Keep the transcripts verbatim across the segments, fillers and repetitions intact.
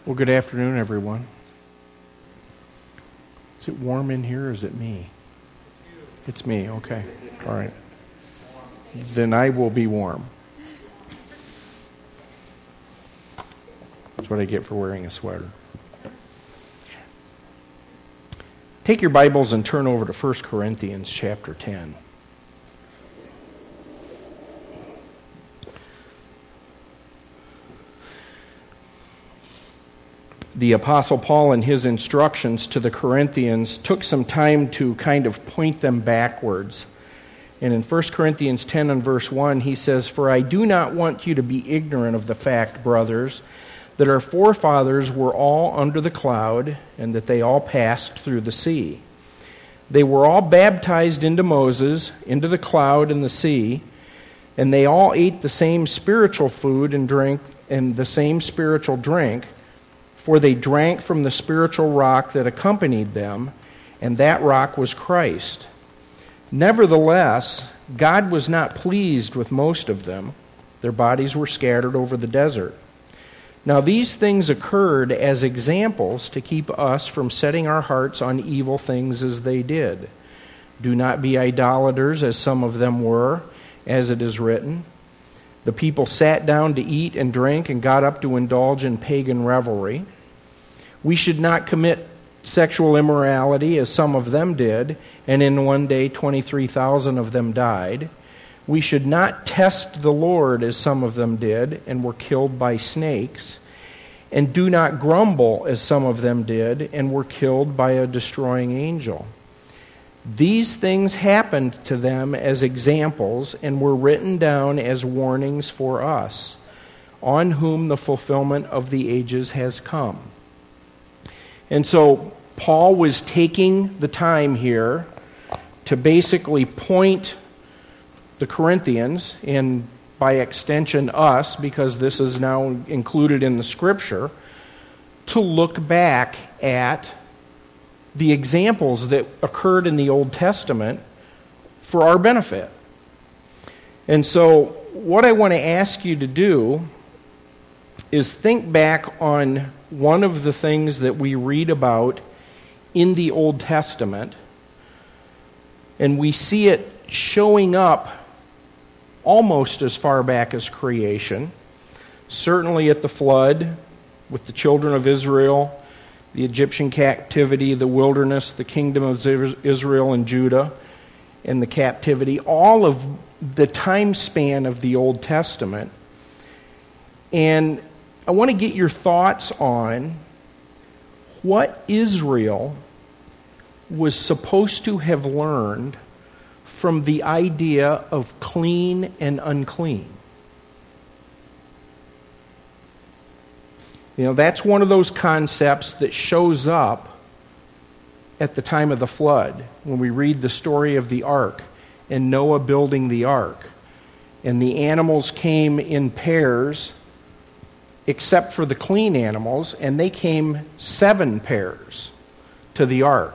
Well, good afternoon, everyone. Is it warm in here or is it me? It's me, okay. All right. Then I will be warm. That's what I get for wearing a sweater. Take your Bibles and turn over to First Corinthians chapter ten. The Apostle Paul, in his instructions to the Corinthians, took some time to kind of point them backwards. And in First Corinthians ten and verse one, he says, "For I do not want you to be ignorant of the fact, brothers, that our forefathers were all under the cloud, and that they all passed through the sea. They were all baptized into Moses, into the cloud and the sea, and they all ate the same spiritual food and drink, and the same spiritual drink, for they drank from the spiritual rock that accompanied them, and that rock was Christ. Nevertheless, God was not pleased with most of them. Their bodies were scattered over the desert. Now these things occurred as examples to keep us from setting our hearts on evil things as they did. Do not be idolaters, as some of them were, as it is written. The people sat down to eat and drink and got up to indulge in pagan revelry. We should not commit sexual immorality, as some of them did, and in one day twenty-three thousand of them died. We should not test the Lord, as some of them did, and were killed by snakes. And do not grumble, as some of them did, and were killed by a destroying angel. These things happened to them as examples and were written down as warnings for us, on whom the fulfillment of the ages has come." And so Paul was taking the time here to basically point the Corinthians, and by extension us, because this is now included in the Scripture, to look back at the examples that occurred in the Old Testament for our benefit. And so what I want to ask you to do is think back on one of the things that we read about in the Old Testament, and we see it showing up almost as far back as creation, certainly at the flood with the children of Israel, the Egyptian captivity, the wilderness, the kingdom of Israel and Judah, and the captivity, all of the time span of the Old Testament. And I want to get your thoughts on what Israel was supposed to have learned from the idea of clean and unclean. You know, that's one of those concepts that shows up at the time of the flood, when we read the story of the ark and Noah building the ark. And the animals came in pairs, except for the clean animals, and they came seven pairs to the ark.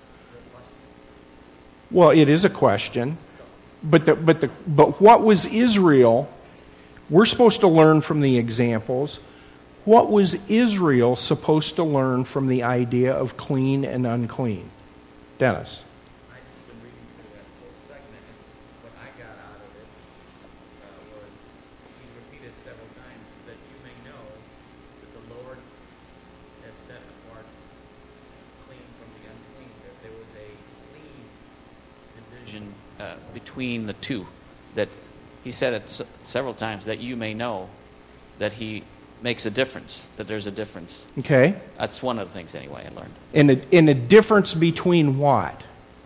Well, it is a question, but the, but the, but what was Israel? We're supposed to learn from the examples. What was Israel supposed to learn from the idea of clean and unclean? Dennis. I just been reading through that whole segment, and what I got out of it uh, was he repeated several times that you may know that the Lord has set apart clean from the unclean. That there was a clean division uh, between the two. That he said it s- several times, that you may know that he makes a difference, that there's a difference. Okay. That's one of the things, anyway, I learned. And a, and a difference between what?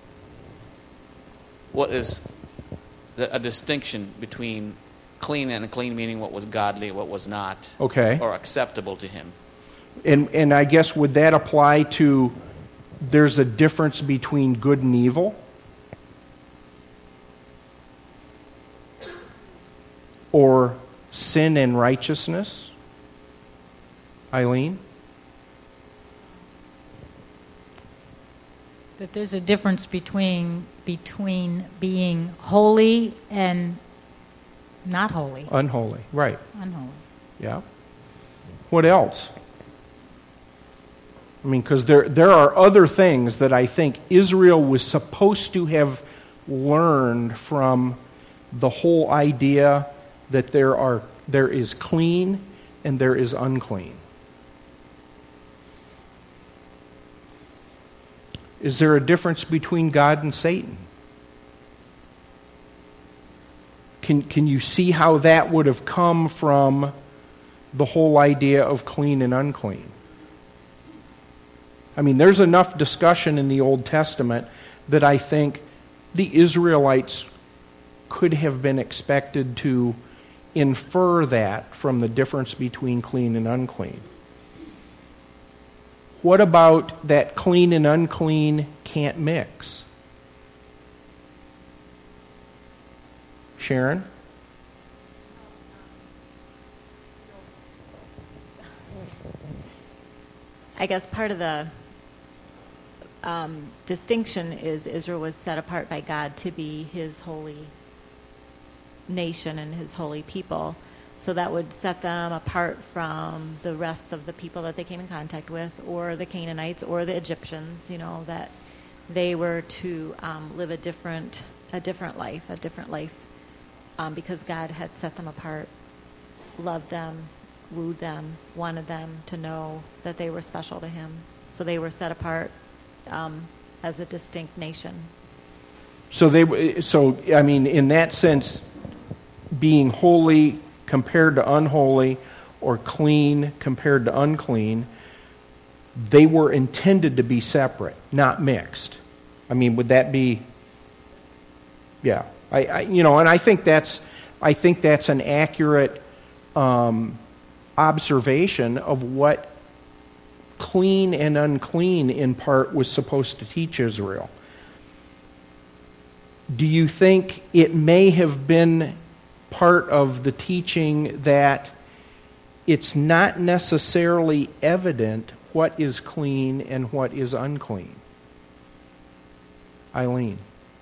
What is the, a distinction between clean and unclean, meaning what was godly, what was not, Okay. or acceptable to him. And and I guess would that apply to there's a difference between good and evil? Or sin and righteousness? Eileen? That there's a difference between between being holy and not holy. Unholy, right. Unholy. Yeah. What else? I mean, because there, there are other things that I think Israel was supposed to have learned from the whole idea that there are there is clean and there is unclean. Is there a difference between God and Satan? Can, can you see how that would have come from the whole idea of clean and unclean? I mean, there's enough discussion in the Old Testament that I think the Israelites could have been expected to infer that from the difference between clean and unclean. What about that clean and unclean can't mix? Sharon? I guess part of the um, distinction is Israel was set apart by God to be his holy nation and his holy people. So that would set them apart from the rest of the people that they came in contact with, or the Canaanites, or the Egyptians, you know, that they were to um, live a different a different life, a different life, um, because God had set them apart, loved them, wooed them, wanted them to know that they were special to him. So they were set apart um, as a distinct nation. So they, so I mean, in that sense, being holy compared to unholy, or clean compared to unclean, they were intended to be separate, not mixed. I mean, would that be? Yeah, I, I you know, and I think that's, I think that's an accurate um, observation of what clean and unclean in part was supposed to teach Israel. Do you think it may have been part of the teaching that it's not necessarily evident what is clean and what is unclean? Eileen.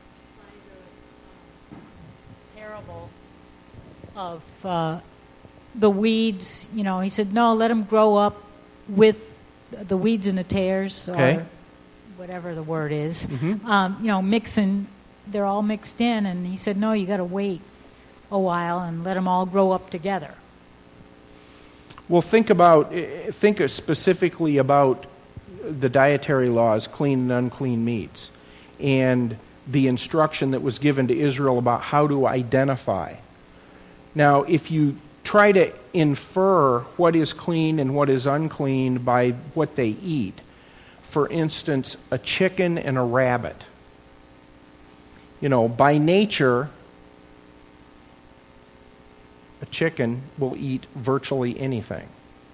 Parable of uh, the weeds, you know, he said, no, let them grow up with the weeds and the tares, or Okay. whatever the word is, Mm-hmm. um, you know, mixing, they're all mixed in, and he said, no, you got to wait a while and let them all grow up together. Well, think about, think specifically about the dietary laws, clean and unclean meats, and the instruction that was given to Israel about how to identify. Now, if you try to infer what is clean and what is unclean by what they eat, for instance, a chicken and a rabbit, you know, by nature, a chicken will eat virtually anything.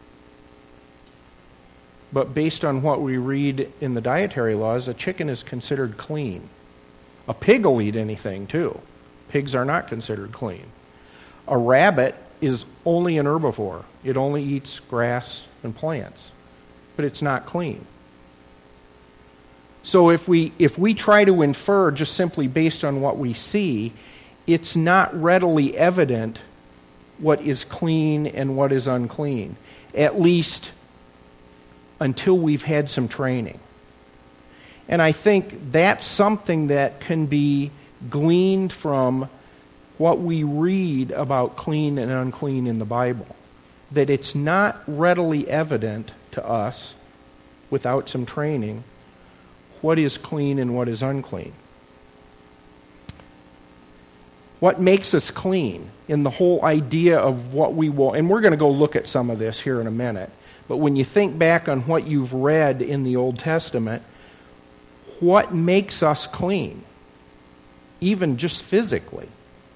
But based on what we read in the dietary laws, a chicken is considered clean. A pig will eat anything too. Pigs are not considered clean. A rabbit is only an herbivore. It only eats grass and plants. But it's not clean. So if we if we try to infer just simply based on what we see, it's not readily evident what is clean and what is unclean, at least until we've had some training. And I think that's something that can be gleaned from what we read about clean and unclean in the Bible, that it's not readily evident to us without some training what is clean and what is unclean. What makes us clean in the whole idea of what we will, and we're going to go look at some of this here in a minute, but when you think back on what you've read in the Old Testament, what makes us clean, even just physically?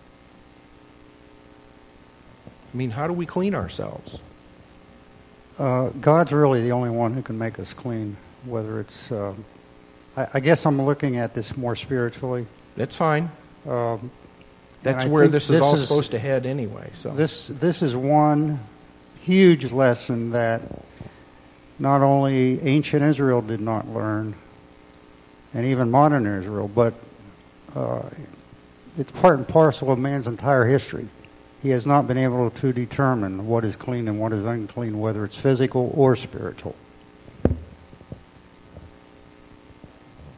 I mean, how do we clean ourselves? Uh, God's really the only one who can make us clean, whether it's, uh, I, I guess I'm looking at this more spiritually. That's fine. Um, That's and I where think this is all is- supposed to head anyway. So This this is one huge lesson that not only ancient Israel did not learn, and even modern Israel, but uh, it's part and parcel of man's entire history. He has not been able to determine what is clean and what is unclean, whether it's physical or spiritual.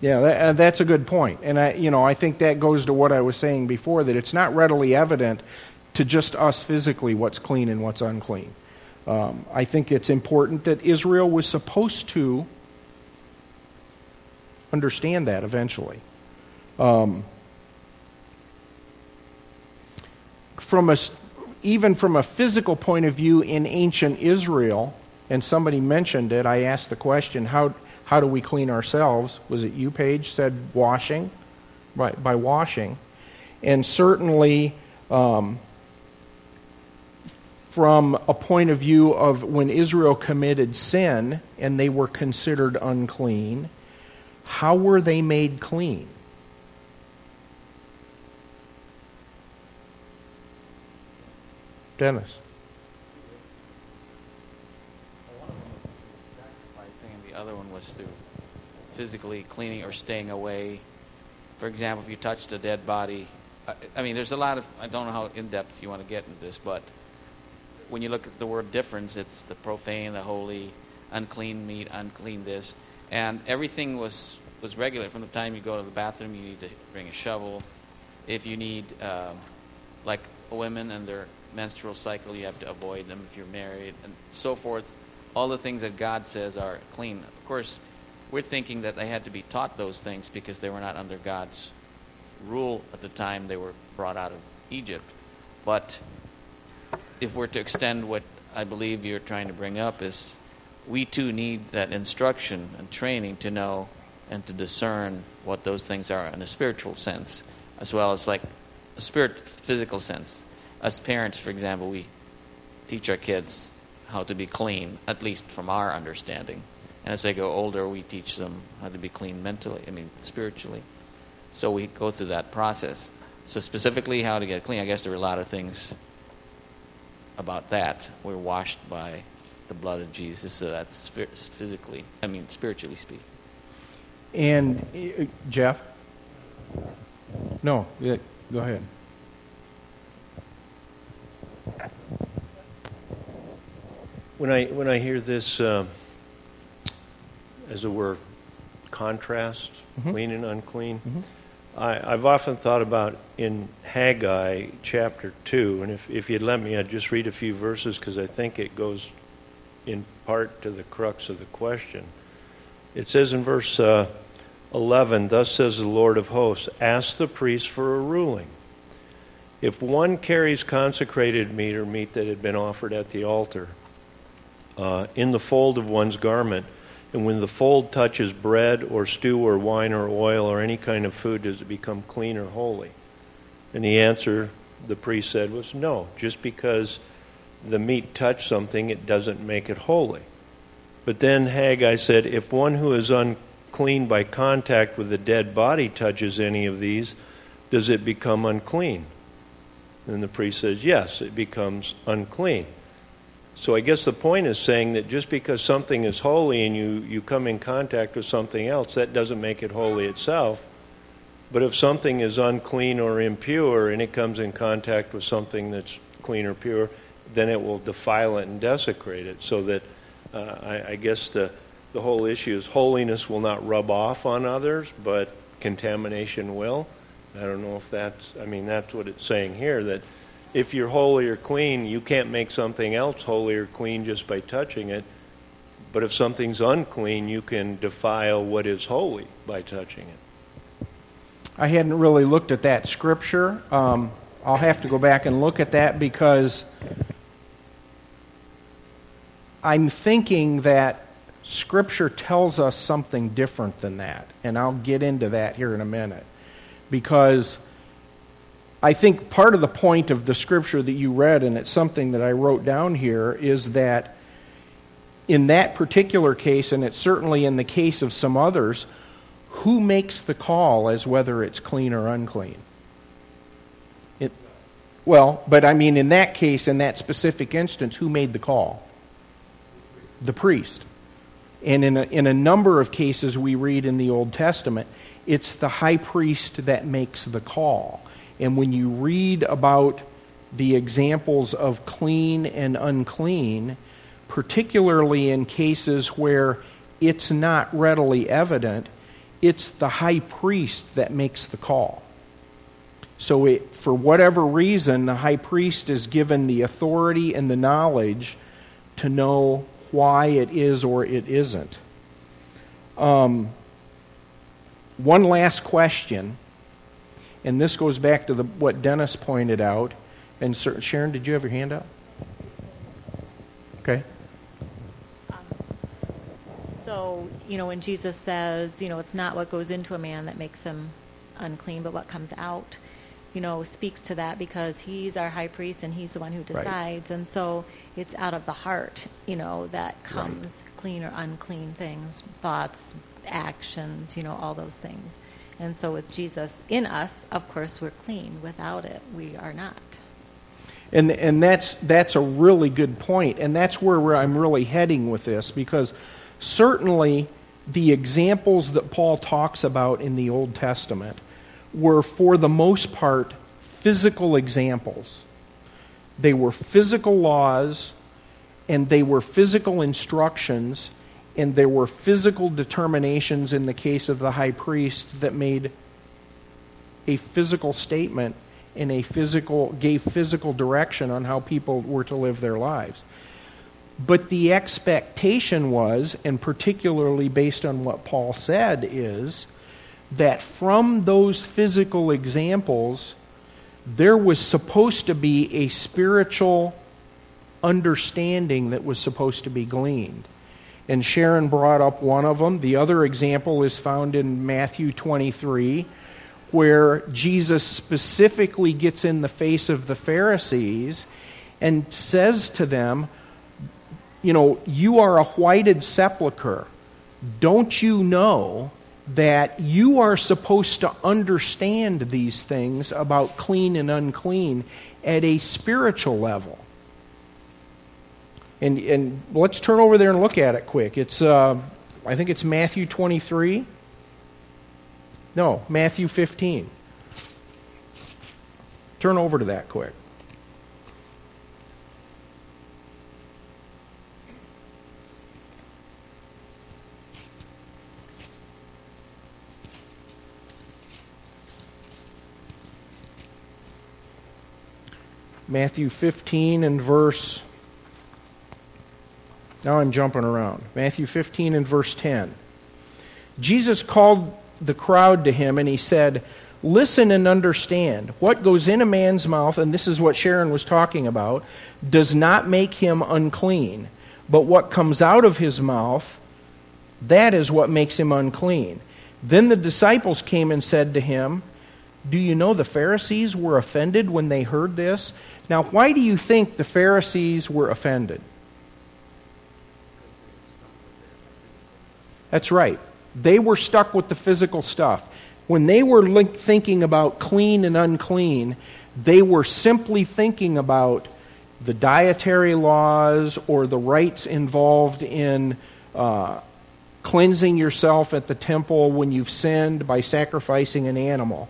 Yeah, that, uh, that's a good point. And I, you know, I think that goes to what I was saying before, that it's not readily evident to just us physically what's clean and what's unclean. Um, I think it's important that Israel was supposed to understand that eventually. Um, from a, even from a physical point of view in ancient Israel, and somebody mentioned it, I asked the question, how how do we clean ourselves? Was it you, Paige, said washing? Right, by washing. And certainly, um, from a point of view of when Israel committed sin and they were considered unclean, how were they made clean? Dennis. Well, one of them was through sacrificing, and the other one was through physically cleaning or staying away. For example, if you touched a dead body, I, I mean, there's a lot of, I don't know how in-depth you want to get into this, but when you look at the word difference, it's the profane, the holy, unclean meat, unclean this, and everything was, was regular. From the time you go to the bathroom, you need to bring a shovel. If you need, um, like women and their menstrual cycle, you have to avoid them if you're married, and so forth. All the things that God says are clean. Of course, we're thinking that they had to be taught those things because they were not under God's rule at the time they were brought out of Egypt. But if we're to extend what I believe you're trying to bring up, is we too need that instruction and training to know and to discern what those things are in a spiritual sense, as well as like a spirit physical sense. As parents, for example, we teach our kids how to be clean, at least from our understanding. And as they go older, we teach them how to be clean mentally, I mean spiritually. So we go through that process. So specifically how to get clean, I guess there are a lot of things about that. We're washed by the blood of Jesus, so that's physically, I mean spiritually speaking. And uh, Jeff? No, yeah, go ahead. When I when I hear this, uh, as it were, contrast, mm-hmm. clean and unclean, mm-hmm. I, I've often thought about in Haggai chapter two, and if, if you'd let me, I'd just read a few verses because I think it goes in part to the crux of the question. It says in verse uh, eleven, "Thus says the Lord of hosts, ask the priest for a ruling. If one carries consecrated meat or meat that had been offered at the altar uh, in the fold of one's garment, and when the fold touches bread or stew or wine or oil or any kind of food, does it become clean or holy?" And the answer, the priest said, was no. Just because the meat touched something, it doesn't make it holy. But then Haggai said, if one who is unclean by contact with a dead body touches any of these, does it become unclean? And the priest says, yes, it becomes unclean. So I guess the point is saying that just because something is holy and you, you come in contact with something else, that doesn't make it holy itself. But if something is unclean or impure and it comes in contact with something that's clean or pure, then it will defile it and desecrate it. So that uh, I, I guess the, the whole issue is holiness will not rub off on others, but contamination will. I don't know if that's, I mean, that's what it's saying here, that if you're holy or clean, you can't make something else holy or clean just by touching it. But if something's unclean, you can defile what is holy by touching it. I hadn't really looked at that scripture. Um, I'll have to go back and look at that because I'm thinking that scripture tells us something different than that. And I'll get into that here in a minute. Because I think part of the point of the scripture that you read, and it's something that I wrote down here, is that in that particular case, and it's certainly in the case of some others, who makes the call as whether it's clean or unclean? It, well, but I mean in that case, in that specific instance, who made the call? The priest. And in a, in a number of cases we read in the Old Testament, it's the high priest that makes the call. And when you read about the examples of clean and unclean, particularly in cases where it's not readily evident, it's the high priest that makes the call. So it, for whatever reason, the high priest is given the authority and the knowledge to know why it is or it isn't. Um, one last question, and this goes back to the, what Dennis pointed out. And Sir, Sharon, did you have your hand up? Okay. So, you know, when Jesus says, you know, it's not what goes into a man that makes him unclean, but what comes out, you know, speaks to that, because he's our high priest and he's the one who decides. Right. And so it's out of the heart, you know, that comes right. clean or unclean things, thoughts, actions, you know, all those things. And so with Jesus in us, of course, we're clean. Without it, we are not. And and that's that's a really good point. And that's where I'm really heading with this, because certainly the examples that Paul talks about in the Old Testament were, for the most part, physical examples. They were physical laws, and they were physical instructions, and there were physical determinations in the case of the high priest that made a physical statement and a physical gave physical direction on how people were to live their lives. But the expectation was, and particularly based on what Paul said, is that from those physical examples, there was supposed to be a spiritual understanding that was supposed to be gleaned. And Sharon brought up one of them. The other example is found in Matthew twenty-three, where Jesus specifically gets in the face of the Pharisees and says to them, you know, you are a whited sepulcher. Don't you know that you are supposed to understand these things about clean and unclean at a spiritual level? And and let's turn over there and look at it quick. It's uh, I think it's Matthew twenty-three. No, Matthew fifteen. Turn over to that quick. Matthew fifteen and verse... Now I'm jumping around. Matthew fifteen and verse ten. Jesus called the crowd to him and he said, "Listen and understand. What goes in a man's mouth," and this is what Sharon was talking about, "does not make him unclean. But what comes out of his mouth, that is what makes him unclean." Then the disciples came and said to him, "Do you know the Pharisees were offended when they heard this?" Now, why do you think the Pharisees were offended? That's right. They were stuck with the physical stuff. When they were link- thinking about clean and unclean, they were simply thinking about the dietary laws or the rites involved in uh, cleansing yourself at the temple when you've sinned by sacrificing an animal.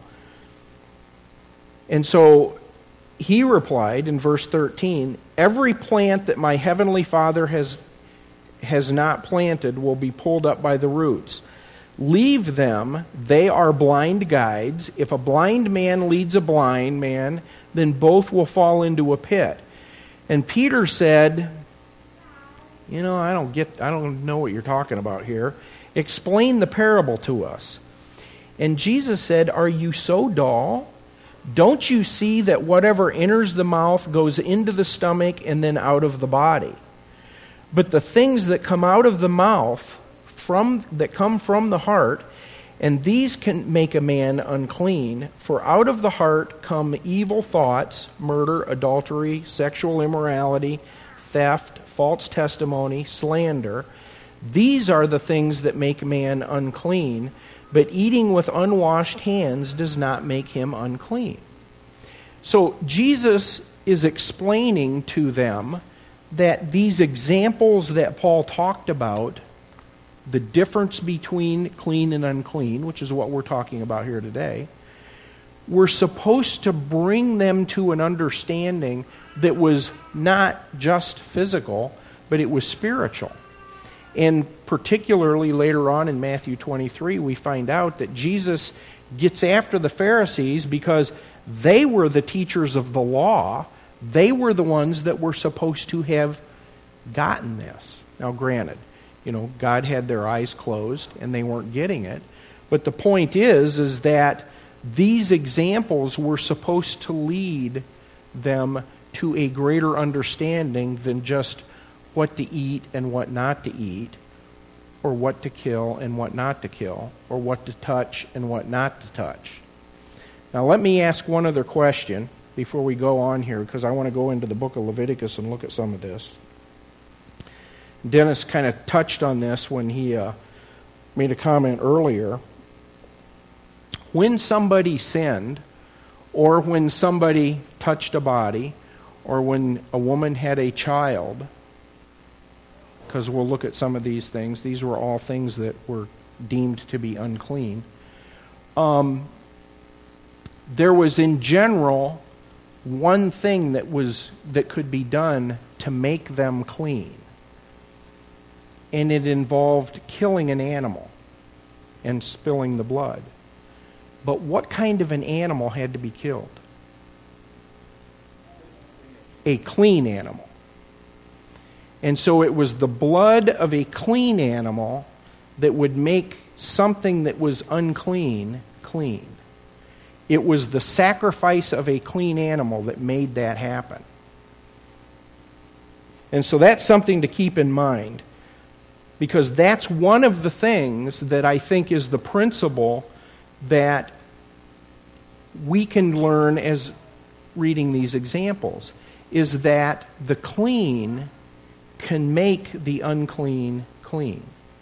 And so he replied in verse thirteen, "Every plant that my heavenly Father has has not planted will be pulled up by the roots. Leave them, they are blind guides. If a blind man leads a blind man, then both will fall into a pit." And Peter said, "You know, I don't get, I don't know what you're talking about here. Explain the parable to us." And Jesus said, "Are you so dull? Don't you see that whatever enters the mouth goes into the stomach and then out of the body? But the things that come out of the mouth, from that come from the heart, and these can make a man unclean. For out of the heart come evil thoughts, murder, adultery, sexual immorality, theft, false testimony, slander. These are the things that make man unclean, but eating with unwashed hands does not make him unclean." So Jesus is explaining to them that these examples that Paul talked about, the difference between clean and unclean, which is what we're talking about here today, we're supposed to bring them to an understanding that was not just physical, but it was spiritual. And particularly later on in Matthew twenty-three, we find out that Jesus gets after the Pharisees because they were the teachers of the law. They were the ones that were supposed to have gotten this. Now, granted, you know, God had their eyes closed and they weren't getting it. But the point is, is that these examples were supposed to lead them to a greater understanding than just what to eat and what not to eat, or what to kill and what not to kill, or what to touch and what not to touch. Now let me ask one other question before we go on here, because I want to go into the book of Leviticus and look at some of this. Dennis kind of touched on this when he uh, made a comment earlier. When somebody sinned, or when somebody touched a body, or when a woman had a child, because we'll look at some of these things, these were all things that were deemed to be unclean. Um, there was in general one thing that was that could be done to make them clean. And it involved killing an animal and spilling the blood. But what kind of an animal had to be killed? A clean animal. And so it was the blood of a clean animal that would make something that was unclean clean. It was the sacrifice of a clean animal that made that happen. And so that's something to keep in mind, because that's one of the things that I think is the principle that we can learn as reading these examples, is that the clean can make the unclean clean.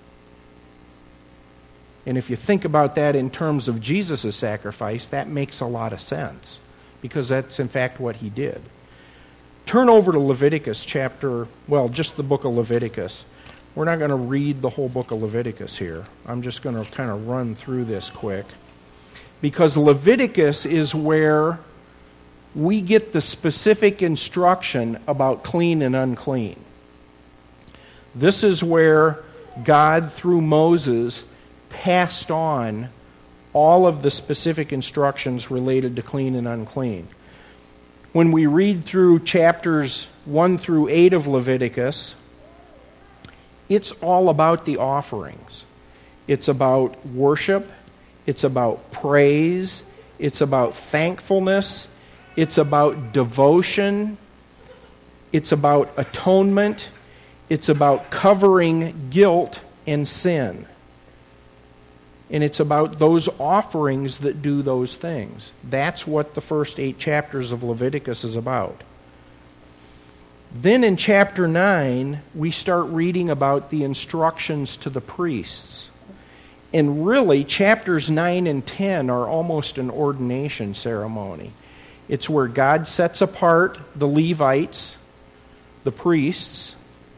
And if you think about that in terms of Jesus' sacrifice, that makes a lot of sense, because that's in fact what he did. Turn over to Leviticus chapter, well, just the book of Leviticus. We're not going to read the whole book of Leviticus here. I'm just going to kind of run through this quick, because Leviticus is where we get the specific instruction about clean and unclean. This is where God, through Moses, passed on all of the specific instructions related to clean and unclean. When we read through chapters one through eight of Leviticus, it's all about the offerings. It's about worship. It's about praise. It's about thankfulness. It's about devotion. It's about atonement. It's about covering guilt and sin. And it's about those offerings that do those things. That's what the first eight chapters of Leviticus is about. Then in chapter nine, we start reading about the instructions to the priests. And really, chapters nine and ten are almost an ordination ceremony. It's where God sets apart the Levites, the priests,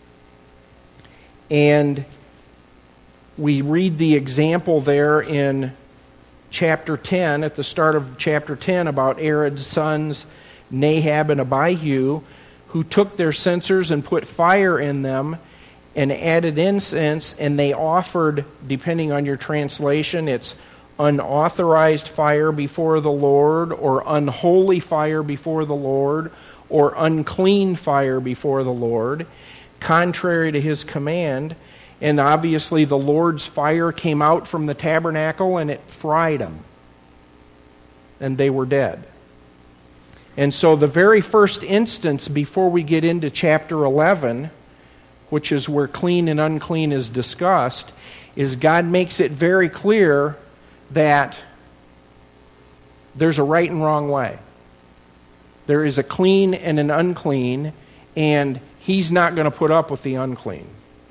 and we read the example there in chapter ten, at the start of chapter ten, about Aaron's sons, Nadab and Abihu, who took their censers and put fire in them and added incense, and they offered, depending on your translation, it's unauthorized fire before the Lord, or unholy fire before the Lord, or unclean fire before the Lord, contrary to his command. And obviously the Lord's fire came out from the tabernacle and it fried them. And they were dead. And so the very first instance before we get into chapter eleven, which is where clean and unclean is discussed, is God makes it very clear that there's a right and wrong way. There is a clean and an unclean, and he's not going to put up with the unclean.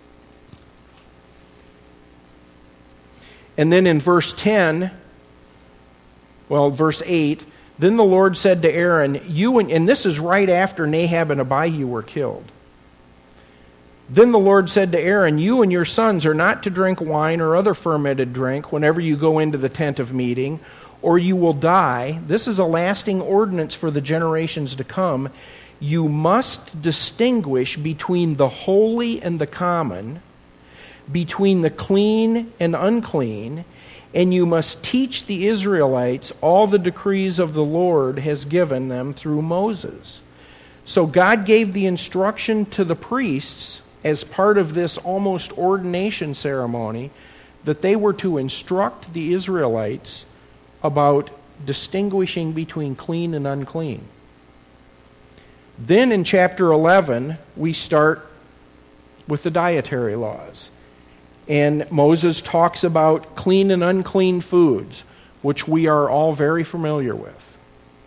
And then in verse ten, well, verse eight, then the Lord said to Aaron, you and, and this is right after Nadab and Abihu were killed. Then the Lord said to Aaron, you and your sons are not to drink wine or other fermented drink whenever you go into the tent of meeting, or you will die. This is a lasting ordinance for the generations to come. You must distinguish between the holy and the common, between the clean and unclean, and you must teach the Israelites all the decrees of the Lord has given them through Moses. So God gave the instruction to the priests as part of this almost ordination ceremony that they were to instruct the Israelites about distinguishing between clean and unclean. Then in chapter eleven, we start with the dietary laws. And Moses talks about clean and unclean foods, which we are all very familiar with.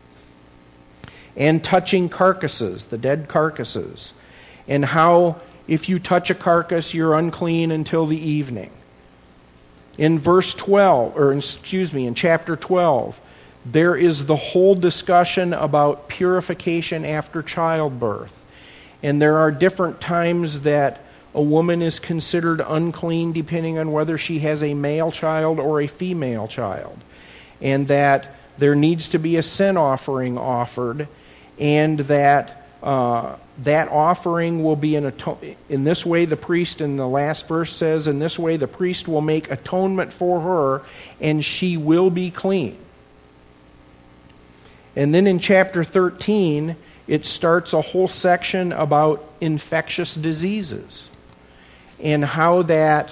And touching carcasses, the dead carcasses, and how if you touch a carcass, you're unclean until the evening. In verse twelve, or excuse me, in chapter twelve, there is the whole discussion about purification after childbirth. And there are different times that a woman is considered unclean depending on whether she has a male child or a female child. And that there needs to be a sin offering offered, and that uh, that offering will be an atonement. In this way, the priest, in the last verse says, in this way the priest will make atonement for her, and she will be clean. And then in chapter thirteen, it starts a whole section about infectious diseases and how that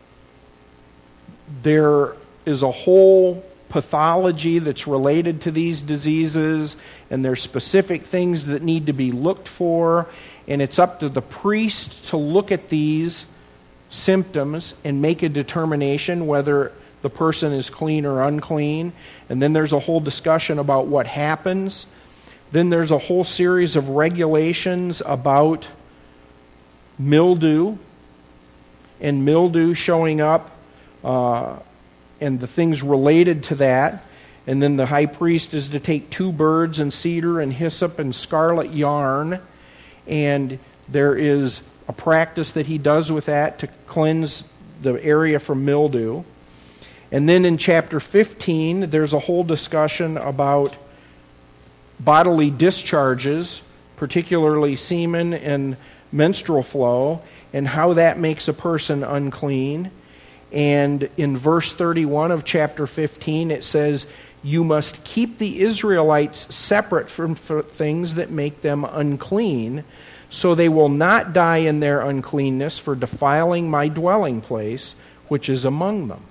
there is a whole pathology that's related to these diseases, and there's specific things that need to be looked for, and it's up to the priest to look at these symptoms and make a determination whether the person is clean or unclean. And then there's a whole discussion about what happens. Then there's a whole series of regulations about mildew, and mildew showing up, uh, and the things related to that. And then the high priest is to take two birds and cedar and hyssop and scarlet yarn, and there is a practice that he does with that to cleanse the area from mildew. And then in chapter fifteen, there's a whole discussion about bodily discharges, particularly semen and menstrual flow, and how that makes a person unclean. And in verse thirty-one of chapter fifteen, it says, you must keep the Israelites separate from things that make them unclean, so they will not die in their uncleanness for defiling my dwelling place, which is among them.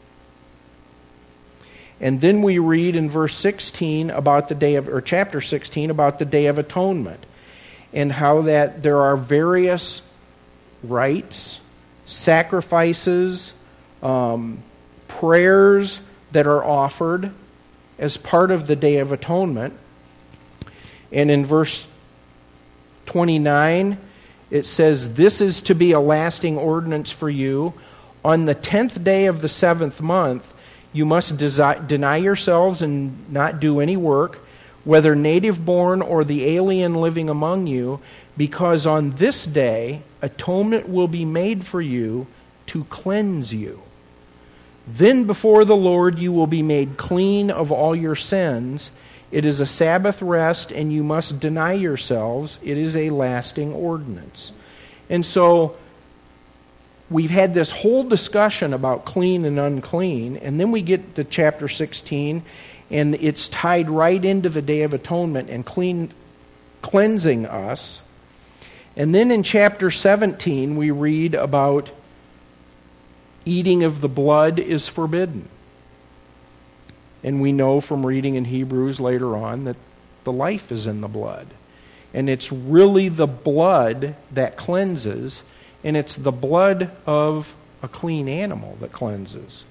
And then we read in verse sixteen about the day of, or chapter sixteen, about the Day of Atonement, and how that there are various rites, sacrifices, um, prayers that are offered as part of the Day of Atonement. And in verse twenty-nine, it says, this is to be a lasting ordinance for you. On the tenth day of the seventh month, you must desi- deny yourselves and not do any work, whether native-born or the alien living among you, because on this day atonement will be made for you to cleanse you. Then before the Lord you will be made clean of all your sins. It is a Sabbath rest, and you must deny yourselves. It is a lasting ordinance. And so we've had this whole discussion about clean and unclean, and then we get to chapter sixteen, and it's tied right into the Day of Atonement and clean, cleansing us. And then in chapter seventeen, we read about eating of the blood is forbidden. And we know from reading in Hebrews later on that the life is in the blood. And it's really the blood that cleanses, and it's the blood of a clean animal that cleanses.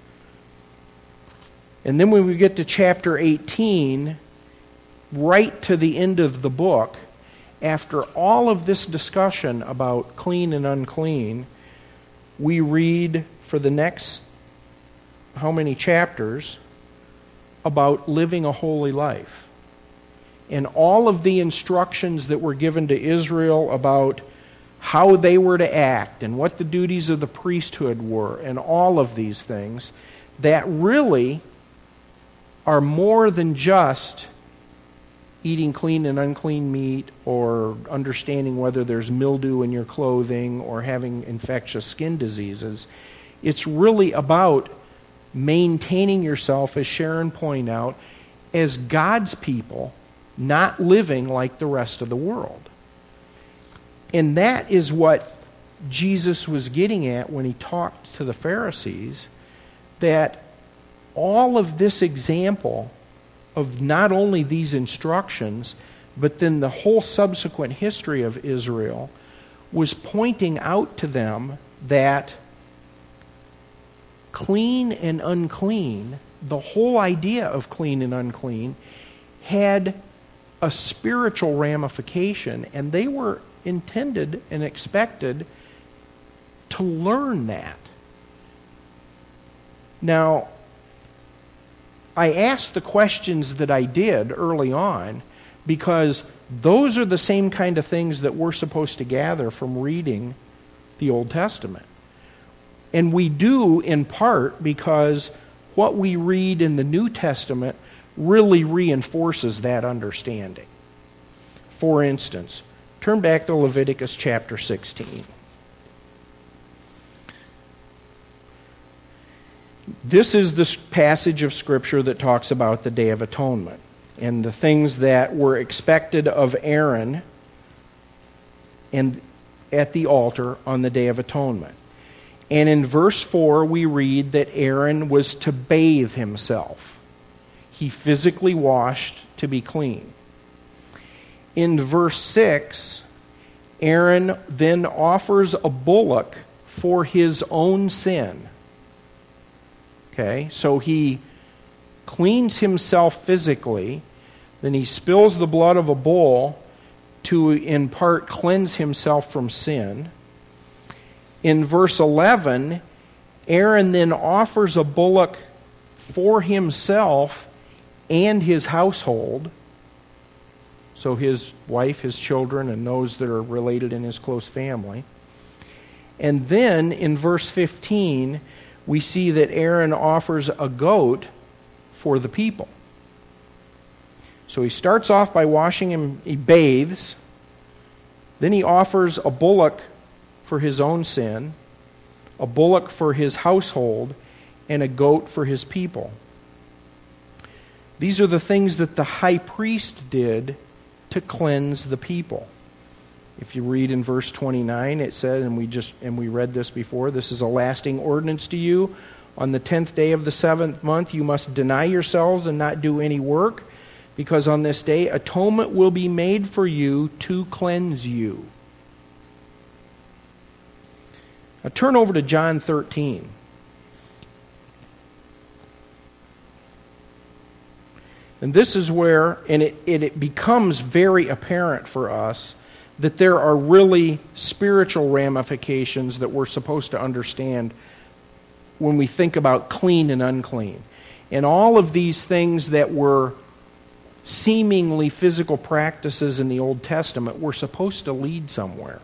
And then when we get to chapter eighteen, right to the end of the book, after all of this discussion about clean and unclean, we read for the next how many chapters about living a holy life. And all of the instructions that were given to Israel about how they were to act and what the duties of the priesthood were and all of these things that really are more than just eating clean and unclean meat, or understanding whether there's mildew in your clothing, or having infectious skin diseases. It's really about maintaining yourself, as Sharon pointed out, as God's people, not living like the rest of the world. And that is what Jesus was getting at when he talked to the Pharisees, that all of this example of not only these instructions, but then the whole subsequent history of Israel was pointing out to them that clean and unclean, the whole idea of clean and unclean, had a spiritual ramification, and they were intended and expected to learn that. Now, I asked the questions that I did early on because those are the same kind of things that we're supposed to gather from reading the Old Testament. And we do in part because what we read in the New Testament really reinforces that understanding. For instance, turn back to Leviticus chapter sixteen. This is the passage of Scripture that talks about the Day of Atonement and the things that were expected of Aaron and at the altar on the Day of Atonement. And in verse four, we read that Aaron was to bathe himself. He physically washed to be clean. In verse six, Aaron then offers a bullock for his own sin. Okay, so he cleans himself physically, then he spills the blood of a bull to in part cleanse himself from sin. In verse eleven, Aaron then offers a bullock for himself and his household, so his wife, his children, and those that are related in his close family. And then in verse fifteen, we see that Aaron offers a goat for the people. So he starts off by washing him, he bathes, then he offers a bullock for his own sin, a bullock for his household, and a goat for his people. These are the things that the high priest did to cleanse the people. If you read in verse twenty-nine, it says, and we just and we read this before, this is a lasting ordinance to you. On the tenth day of the seventh month, you must deny yourselves and not do any work, because on this day atonement will be made for you to cleanse you. Now turn over to John thirteen. And this is where, and it, it, it becomes very apparent for us that there are really spiritual ramifications that we're supposed to understand when we think about clean and unclean. And all of these things that were seemingly physical practices in the Old Testament were supposed to lead somewhere.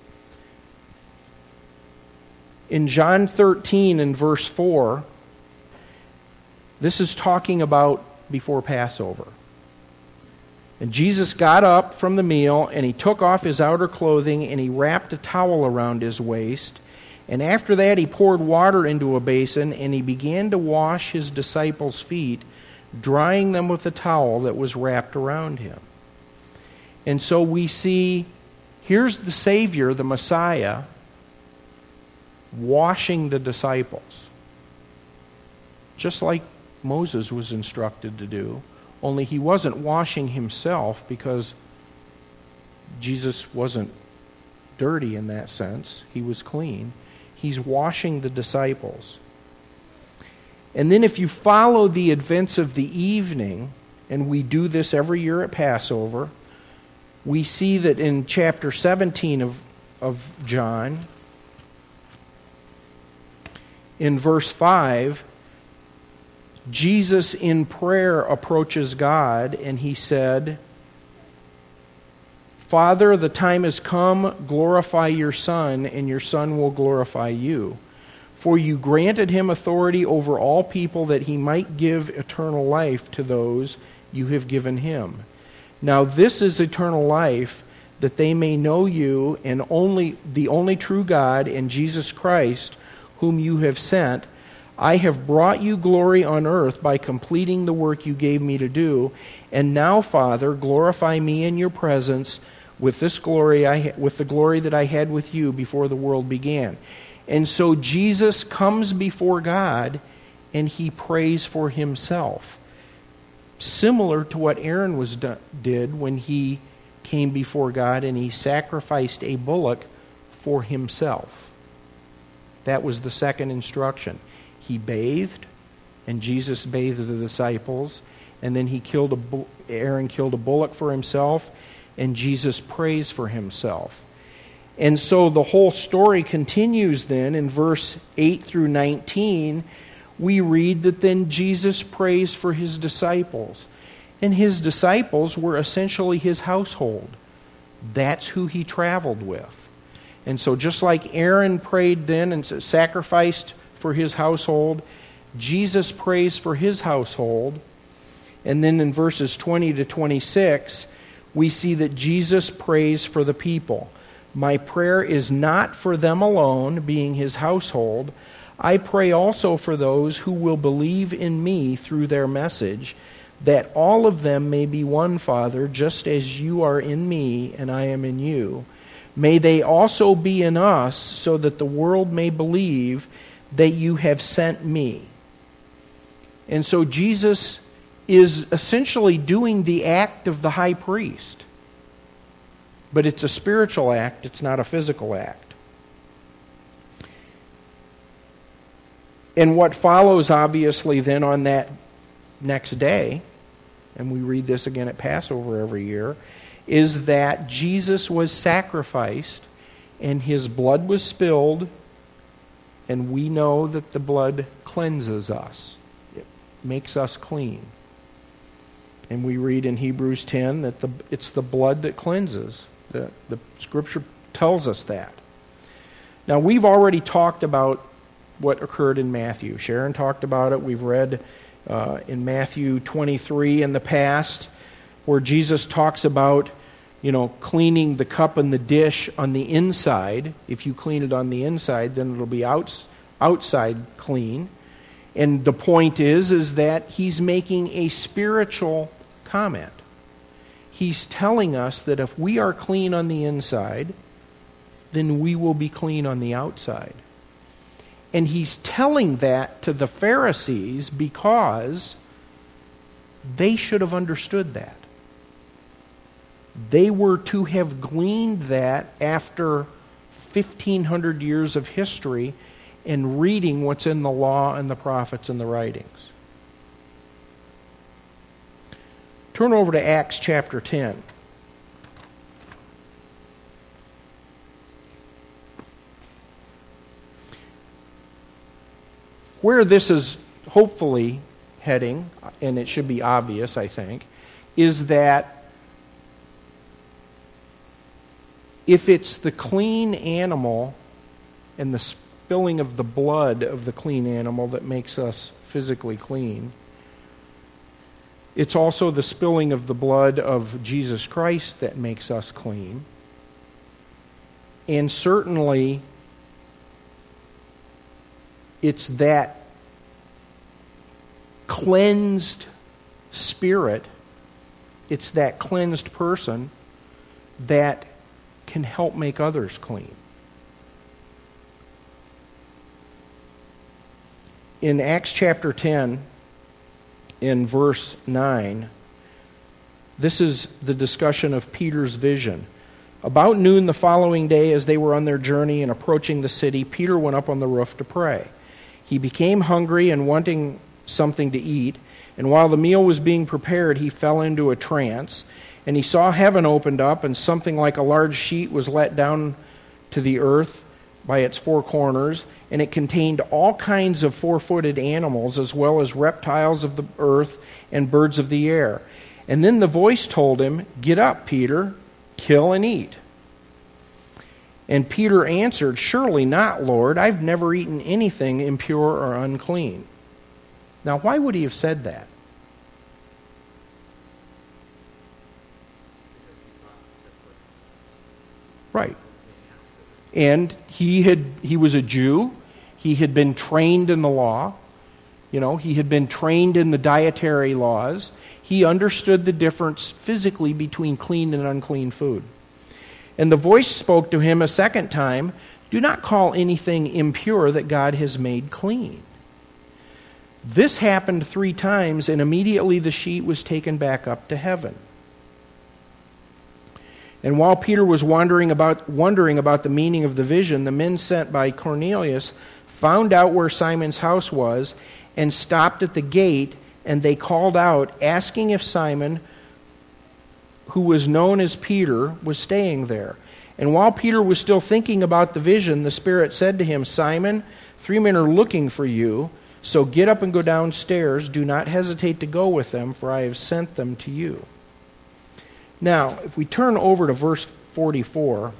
In John thirteen and verse four, this is talking about before Passover. And Jesus got up from the meal, and he took off his outer clothing, and he wrapped a towel around his waist. And after that he poured water into a basin, and he began to wash his disciples' feet, drying them with the towel that was wrapped around him. And so we see, here's the Savior, the Messiah, washing the disciples. Just like Moses was instructed to do. Only he wasn't washing himself because Jesus wasn't dirty in that sense. He was clean. He's washing the disciples. And then if you follow the events of the evening, and we do this every year at Passover, we see that in chapter seventeen of, of John, in verse five, Jesus in prayer approaches God, and he said, Father, the time has come, glorify your Son, and your Son will glorify you. For you granted him authority over all people that he might give eternal life to those you have given him. Now this is eternal life, that they may know you and only the only true God and Jesus Christ, whom you have sent. I have brought you glory on earth by completing the work you gave me to do. And now, Father, glorify me in your presence with this glory I with the glory that I had with you before the world began. And so Jesus comes before God and he prays for himself, similar to what Aaron was do, did when he came before God and he sacrificed a bullock for himself. That was the second instruction. He bathed, and Jesus bathed the disciples, and then he killed a Aaron killed a bullock for himself, and Jesus prays for himself. And so the whole story continues then in verse eight through nineteen. We read that then Jesus prays for his disciples. And his disciples were essentially his household. That's who he traveled with. And so just like Aaron prayed then and sacrificed for his household, Jesus prays for his household. And then in verses twenty to twenty-six, we see that Jesus prays for the people. My prayer is not for them alone, being his household. I pray also for those who will believe in me through their message, that all of them may be one, Father, just as you are in me and I am in you. May they also be in us, so that the world may believe that you have sent me. And so Jesus is essentially doing the act of the high priest. But it's a spiritual act, it's not a physical act. And what follows, obviously, then on that next day, and we read this again at Passover every year, is that Jesus was sacrificed and his blood was spilled, and we know that the blood cleanses us. It makes us clean. And we read in Hebrews ten that the, it's the blood that cleanses. The, the Scripture tells us that. Now, we've already talked about what occurred in Matthew. Sharon talked about it. We've read uh, in Matthew twenty-three in the past, where Jesus talks about, you know, cleaning the cup and the dish on the inside. If you clean it on the inside, then it'll be outs- outside clean. And the point is, is that he's making a spiritual comment. He's telling us that if we are clean on the inside, then we will be clean on the outside. And he's telling that to the Pharisees because they should have understood that. They were to have gleaned that after fifteen hundred years of history and reading what's in the law and the prophets and the writings. Turn over to Acts chapter ten. Where this is hopefully heading, and it should be obvious, I think, is that if it's the clean animal and the spilling of the blood of the clean animal that makes us physically clean, it's also the spilling of the blood of Jesus Christ that makes us clean. And certainly, it's that cleansed spirit, it's that cleansed person that can help make others clean. In Acts chapter ten, in verse nine, this is the discussion of Peter's vision. About noon the following day, as they were on their journey and approaching the city, Peter went up on the roof to pray. He became hungry and wanting something to eat, and while the meal was being prepared, he fell into a trance, and he saw heaven opened up, and something like a large sheet was let down to the earth by its four corners, and it contained all kinds of four-footed animals, as well as reptiles of the earth and birds of the air. And then the voice told him, "Get up, Peter, kill and eat." And Peter answered, "Surely not, Lord. I've never eaten anything impure or unclean." Now, why would he have said that? Right. And he had he was a Jew. He had been trained in the law. You know, he had been trained in the dietary laws. He understood the difference physically between clean and unclean food. And the voice spoke to him a second time, "Do not call anything impure that God has made clean." This happened three times, and immediately the sheet was taken back up to heaven. And while Peter was wondering about, wondering about the meaning of the vision, the men sent by Cornelius found out where Simon's house was and stopped at the gate, and they called out, asking if Simon, who was known as Peter, was staying there. And while Peter was still thinking about the vision, the Spirit said to him, "Simon, three men are looking for you, so get up and go downstairs. Do not hesitate to go with them, for I have sent them to you." Now, if we turn over to verse forty-four,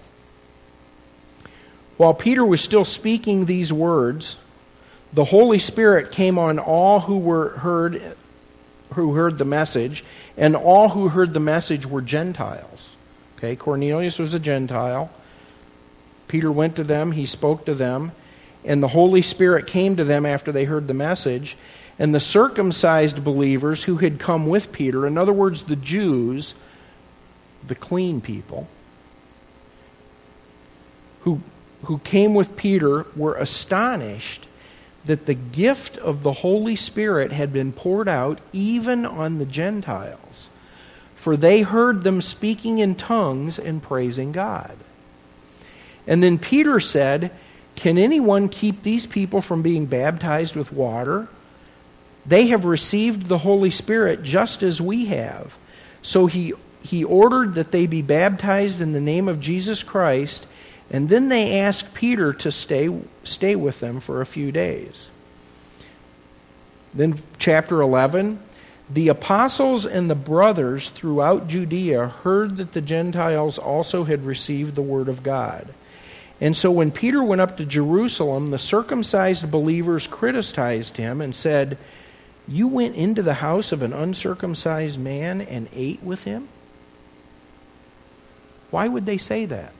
while Peter was still speaking these words, the Holy Spirit came on all who were heard who heard the message, and all who heard the message were Gentiles. Okay, Cornelius was a Gentile. Peter went to them, he spoke to them, and the Holy Spirit came to them after they heard the message. And the circumcised believers who had come with Peter, in other words, the Jews, the clean people, who, who came with Peter, were astonished that the gift of the Holy Spirit had been poured out even on the Gentiles, for they heard them speaking in tongues and praising God. And then Peter said, "Can anyone keep these people from being baptized with water? They have received the Holy Spirit just as we have." So he, he ordered that they be baptized in the name of Jesus Christ, and then they asked Peter to stay, stay with them for a few days. Then chapter eleven, the apostles and the brothers throughout Judea heard that the Gentiles also had received the word of God. And so when Peter went up to Jerusalem, the circumcised believers criticized him and said, "You went into the house of an uncircumcised man and ate with him?" Why would they say that?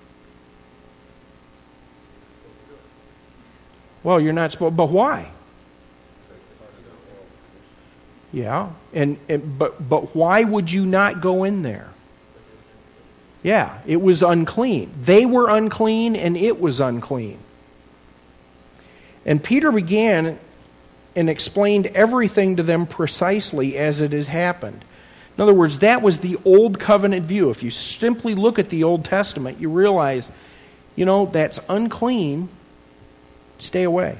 Well, you're not supposed, but why? Yeah, and, and but but why would you not go in there? Yeah, it was unclean. They were unclean, and it was unclean. And Peter began and explained everything to them precisely as it has happened. In other words, that was the old covenant view. If you simply look at the Old Testament, you realize, you know, that's unclean. Stay away.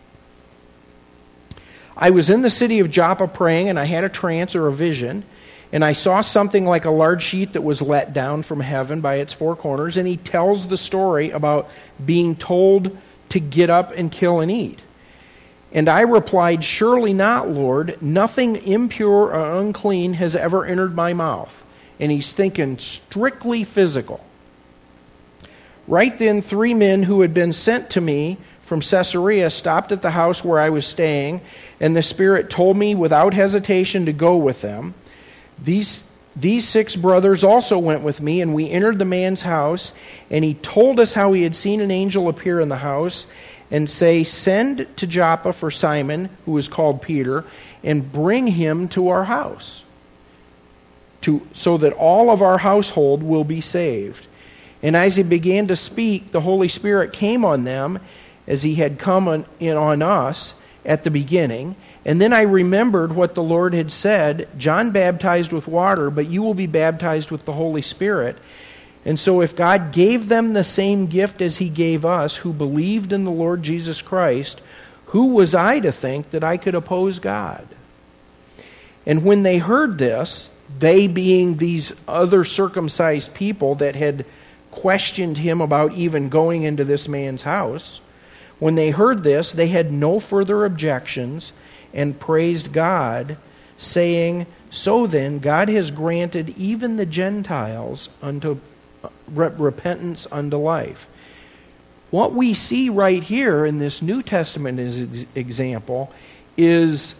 I was in the city of Joppa praying, and I had a trance or a vision, and I saw something like a large sheet that was let down from heaven by its four corners, and he tells the story about being told to get up and kill and eat. And I replied, "Surely not, Lord. Nothing impure or unclean has ever entered my mouth." And he's thinking strictly physical. Right then, three men who had been sent to me from Caesarea stopped at the house where I was staying, and the Spirit told me without hesitation to go with them. These, these six brothers also went with me, and we entered the man's house, and he told us how he had seen an angel appear in the house and say, "Send to Joppa for Simon, who is called Peter, and bring him to our house, to, so that all of our household will be saved." And as he began to speak, the Holy Spirit came on them, as he had come on, in on us at the beginning. And then I remembered what the Lord had said, "John baptized with water, but you will be baptized with the Holy Spirit." And so if God gave them the same gift as he gave us, who believed in the Lord Jesus Christ, who was I to think that I could oppose God? And when they heard this, they being these other circumcised people that had questioned him about even going into this man's house, when they heard this, they had no further objections and praised God, saying, "So then, God has granted even the Gentiles unto repentance unto life." What we see right here in this New Testament example is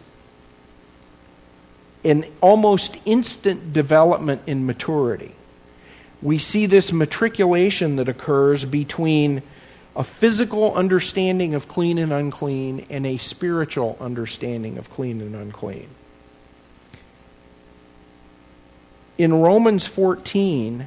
an almost instant development in maturity. we see this matriculation that occurs between a physical understanding of clean and unclean and a spiritual understanding of clean and unclean. In Romans fourteen,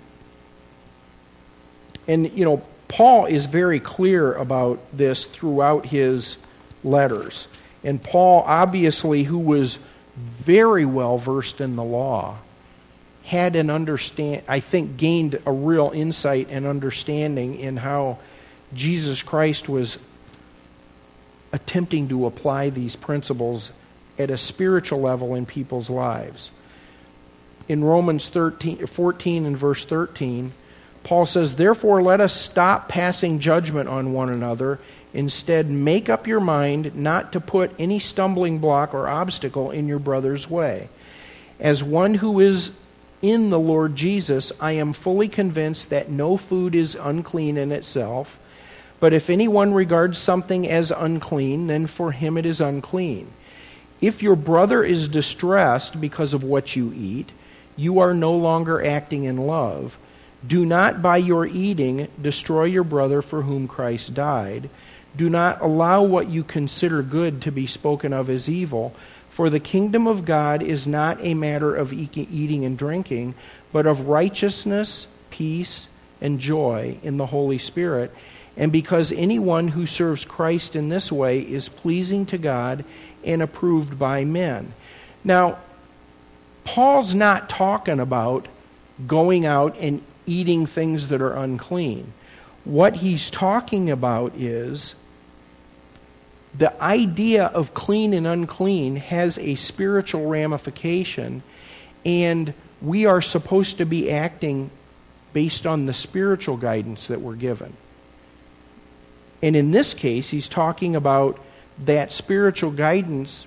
and you know, Paul is very clear about this throughout his letters. And Paul, obviously, who was very well versed in the law, had an understand, I think, gained a real insight and understanding in how Jesus Christ was attempting to apply these principles at a spiritual level in people's lives. In Romans thirteen, fourteen and verse thirteen, Paul says, "Therefore let us stop passing judgment on one another. Instead, make up your mind not to put any stumbling block or obstacle in your brother's way. As one who is in the Lord Jesus, I am fully convinced that no food is unclean in itself. But if anyone regards something as unclean, then for him it is unclean. If your brother is distressed because of what you eat, you are no longer acting in love. Do not by your eating destroy your brother for whom Christ died. Do not allow what you consider good to be spoken of as evil. For the kingdom of God is not a matter of eating and drinking, but of righteousness, peace, and joy in the Holy Spirit. And because anyone who serves Christ in this way is pleasing to God and approved by men." Now, Paul's not talking about going out and eating things that are unclean. What he's talking about is the idea of clean and unclean has a spiritual ramification, and we are supposed to be acting based on the spiritual guidance that we're given. And in this case, he's talking about that spiritual guidance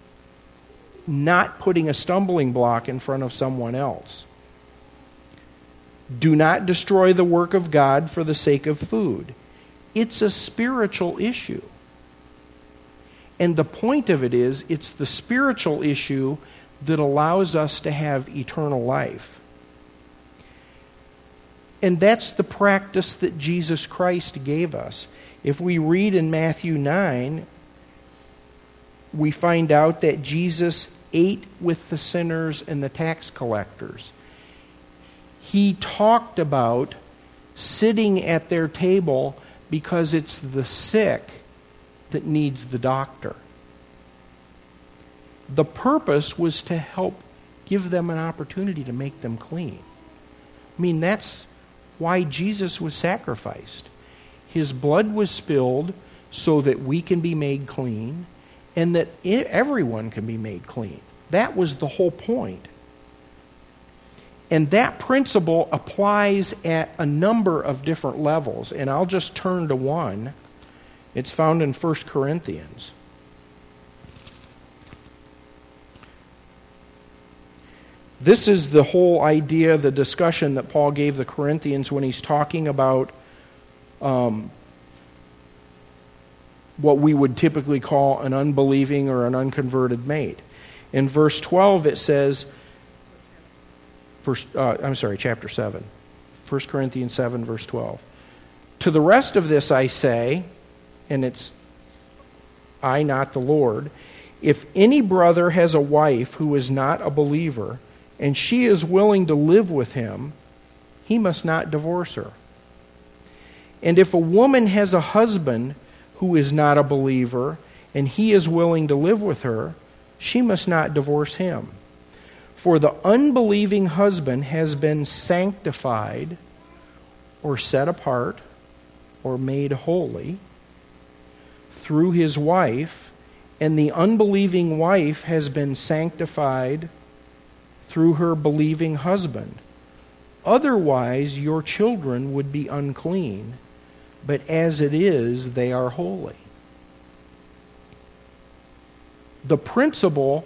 not putting a stumbling block in front of someone else. Do not destroy the work of God for the sake of food. It's a spiritual issue. And the point of it is, it's the spiritual issue that allows us to have eternal life. And that's the practice that Jesus Christ gave us. If we read in Matthew nine, we find out that Jesus ate with the sinners and the tax collectors. He talked about sitting at their table because it's the sick that needs the doctor. The purpose was to help give them an opportunity to make them clean. I mean, that's why Jesus was sacrificed. His blood was spilled so that we can be made clean and that everyone can be made clean. That was the whole point. And that principle applies at a number of different levels. And I'll just turn to one. It's found in First Corinthians. This is the whole idea, the discussion that Paul gave the Corinthians when he's talking about um, what we would typically call an unbelieving or an unconverted mate. In verse twelve it says, first, uh, I'm sorry, chapter seven. First Corinthians seven, verse twelve. To the rest of this I say, and it's I, not the Lord, if any brother has a wife who is not a believer, and she is willing to live with him, he must not divorce her. And if a woman has a husband who is not a believer, and he is willing to live with her, she must not divorce him. For the unbelieving husband has been sanctified, or set apart, or made holy through his wife, and the unbelieving wife has been sanctified through her believing husband. Otherwise, your children would be unclean, but as it is, they are holy. The principle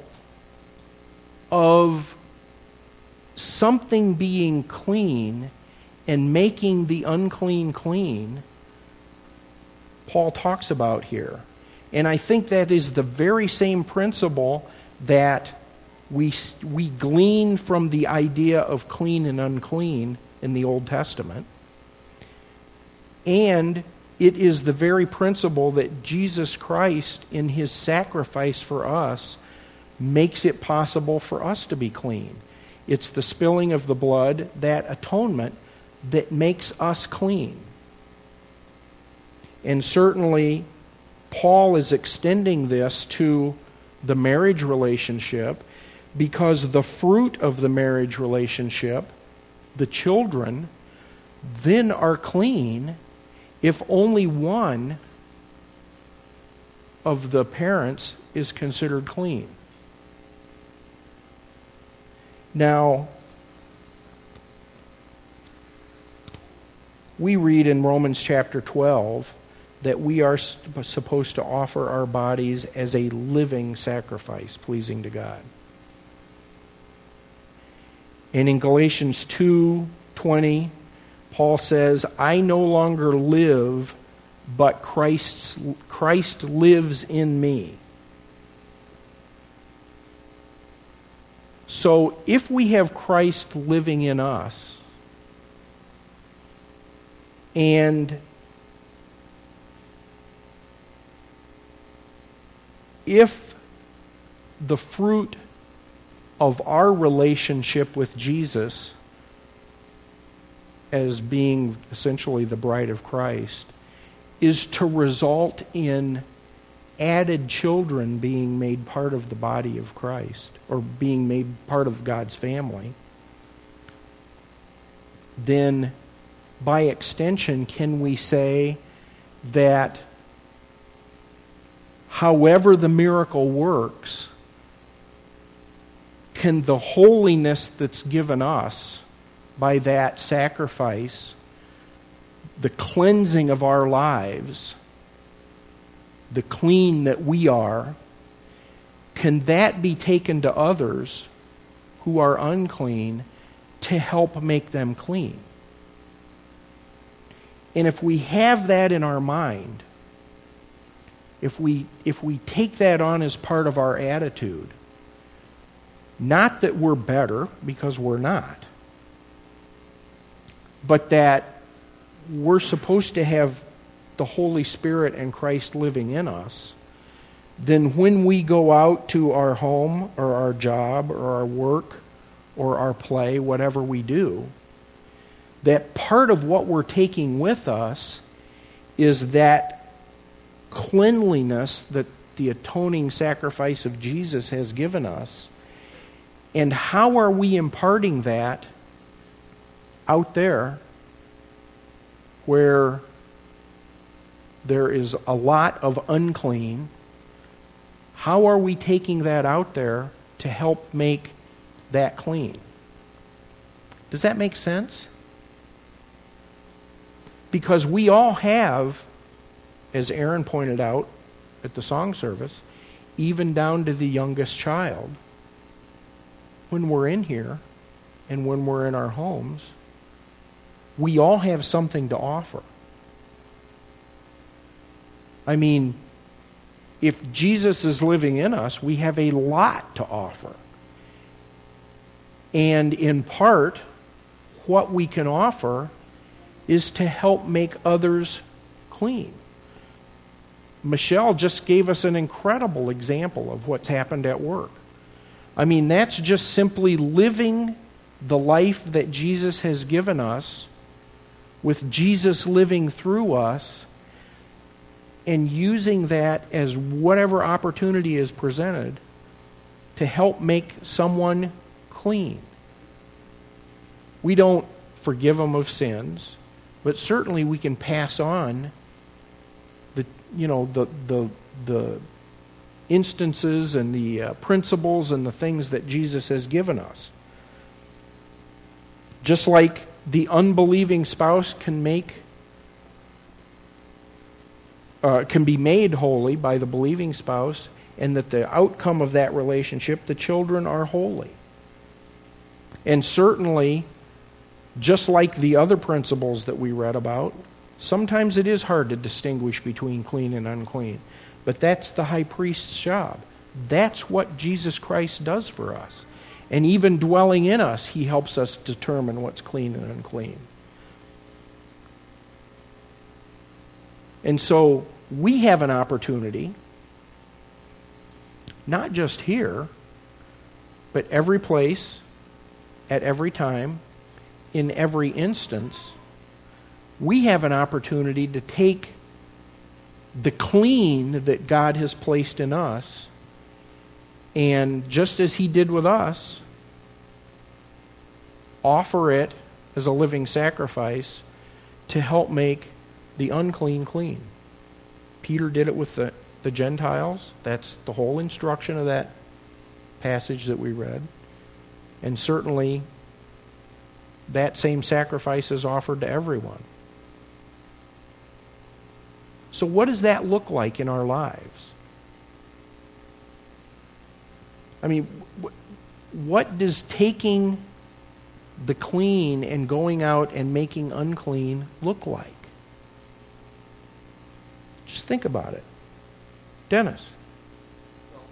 of something being clean and making the unclean clean, Paul talks about here. And I think that is the very same principle that we we glean from the idea of clean and unclean in the Old Testament. And it is the very principle that Jesus Christ, in his sacrifice for us, makes it possible for us to be clean. It's the spilling of the blood, that atonement, that makes us clean. And certainly, Paul is extending this to the marriage relationship, because the fruit of the marriage relationship, the children, then are clean if only one of the parents is considered clean. Now, we read in Romans chapter twelve that we are supposed to offer our bodies as a living sacrifice, pleasing to God. And in Galatians two twenty, Paul says, I no longer live, but Christ's, Christ lives in me. So if we have Christ living in us, and if the fruit of our relationship with Jesus as being essentially the bride of Christ is to result in added children being made part of the body of Christ, or being made part of God's family, then by extension can we say that however the miracle works, can the holiness that's given us by that sacrifice, the cleansing of our lives, the clean that we are, can that be taken to others who are unclean to help make them clean? And if we have that in our mind, if we if we take that on as part of our attitude, not that we're better, because we're not, but that we're supposed to have the Holy Spirit and Christ living in us, then when we go out to our home or our job or our work or our play, whatever we do, that part of what we're taking with us is that cleanliness that the atoning sacrifice of Jesus has given us. And how are we imparting that out there where there is a lot of unclean? How are we taking that out there to help make that clean? Does that make sense? Because we all have, as Aaron pointed out at the song service, even down to the youngest child, when we're in here and when we're in our homes, we all have something to offer. I mean, if Jesus is living in us, we have a lot to offer. And in part, what we can offer is to help make others clean. Michelle just gave us an incredible example of what's happened at work. I mean, that's just simply living the life that Jesus has given us, with Jesus living through us, and using that as whatever opportunity is presented to help make someone clean. We don't forgive them of sins, but certainly we can pass on the you know the the the instances and the uh, principles and the things that Jesus has given us. Just like the unbelieving spouse can make uh, can be made holy by the believing spouse, and that the outcome of that relationship, the children are holy. And certainly, just like the other principles that we read about, sometimes it is hard to distinguish between clean and unclean. But that's the high priest's job. That's what Jesus Christ does for us. And even dwelling in us, he helps us determine what's clean and unclean. And so we have an opportunity, not just here, but every place, at every time, in every instance, we have an opportunity to take the clean that God has placed in us, and just as he did with us, offer it as a living sacrifice to help make the unclean clean. Peter did it with the, the Gentiles. That's the whole instruction of that passage that we read. And certainly that same sacrifice is offered to everyone. So what does that look like in our lives? I mean, what does taking the clean and going out and making unclean look like? Just think about it. Dennis. Well,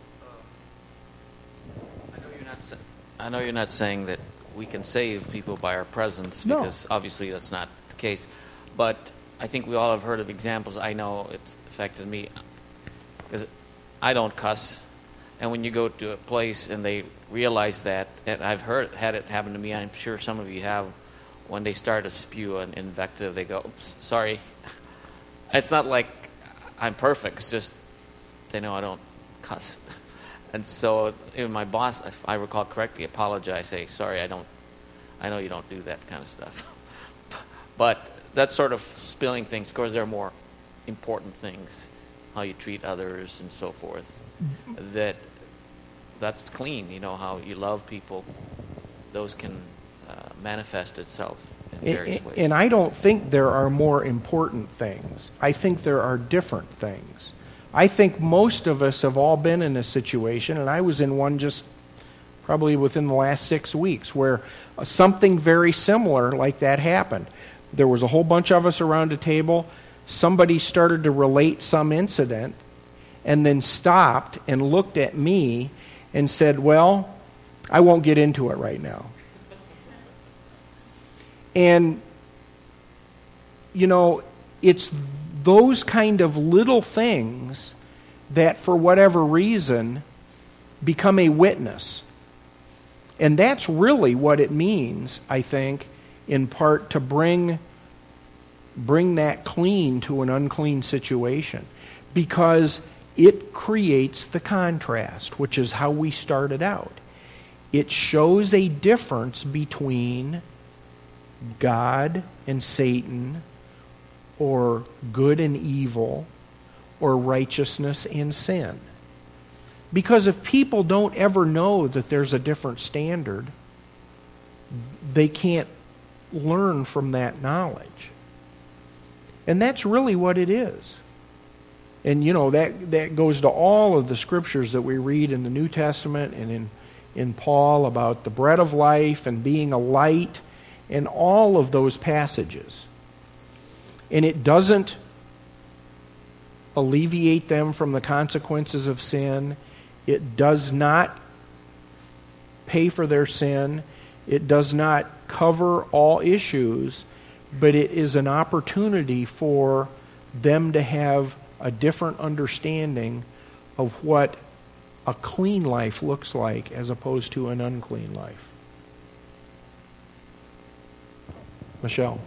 uh, I know you're not. Sa- I know you're not saying that we can save people by our presence, No. because obviously that's not the case. But I think we all have heard of examples. I know it's affected me because I don't cuss, and when you go to a place and they realize that, and I've heard had it happen to me. I'm sure some of you have. When they start to spew an invective, they go, "Oops, sorry." It's not like I'm perfect. It's just they know I don't cuss. And so even my boss, if I recall correctly, apologize, say, sorry, I don't, I know you don't do that kind of stuff. But that sort of spilling things, of course, there are more important things, how you treat others and so forth, that that's clean, you know, how you love people. Those can uh, manifest itself in various And, ways. and I don't think there are more important things. I think there are different things. I think most of us have all been in a situation, and I was in one just probably within the last six weeks, where uh, something very similar like that happened. There was a whole bunch of us around a table. Somebody started to relate some incident and then stopped and looked at me and said, well, I won't get into it right now. And, you know, it's those kind of little things that, for whatever reason, become a witness. And that's really what it means, I think, in part, to bring, bring that clean to an unclean situation. Because it creates the contrast, which is how we started out. It shows a difference between God and Satan, or good and evil, or righteousness and sin. Because if people don't ever know that there's a different standard, they can't learn from that knowledge. And that's really what it is. And, you know, that, that goes to all of the scriptures that we read in the New Testament and in, in Paul about the bread of life and being a light, and all of those passages. And it doesn't alleviate them from the consequences of sin. It does not pay for their sin. It does not cover all issues, but it is an opportunity for them to have a different understanding of what a clean life looks like as opposed to an unclean life. Michelle.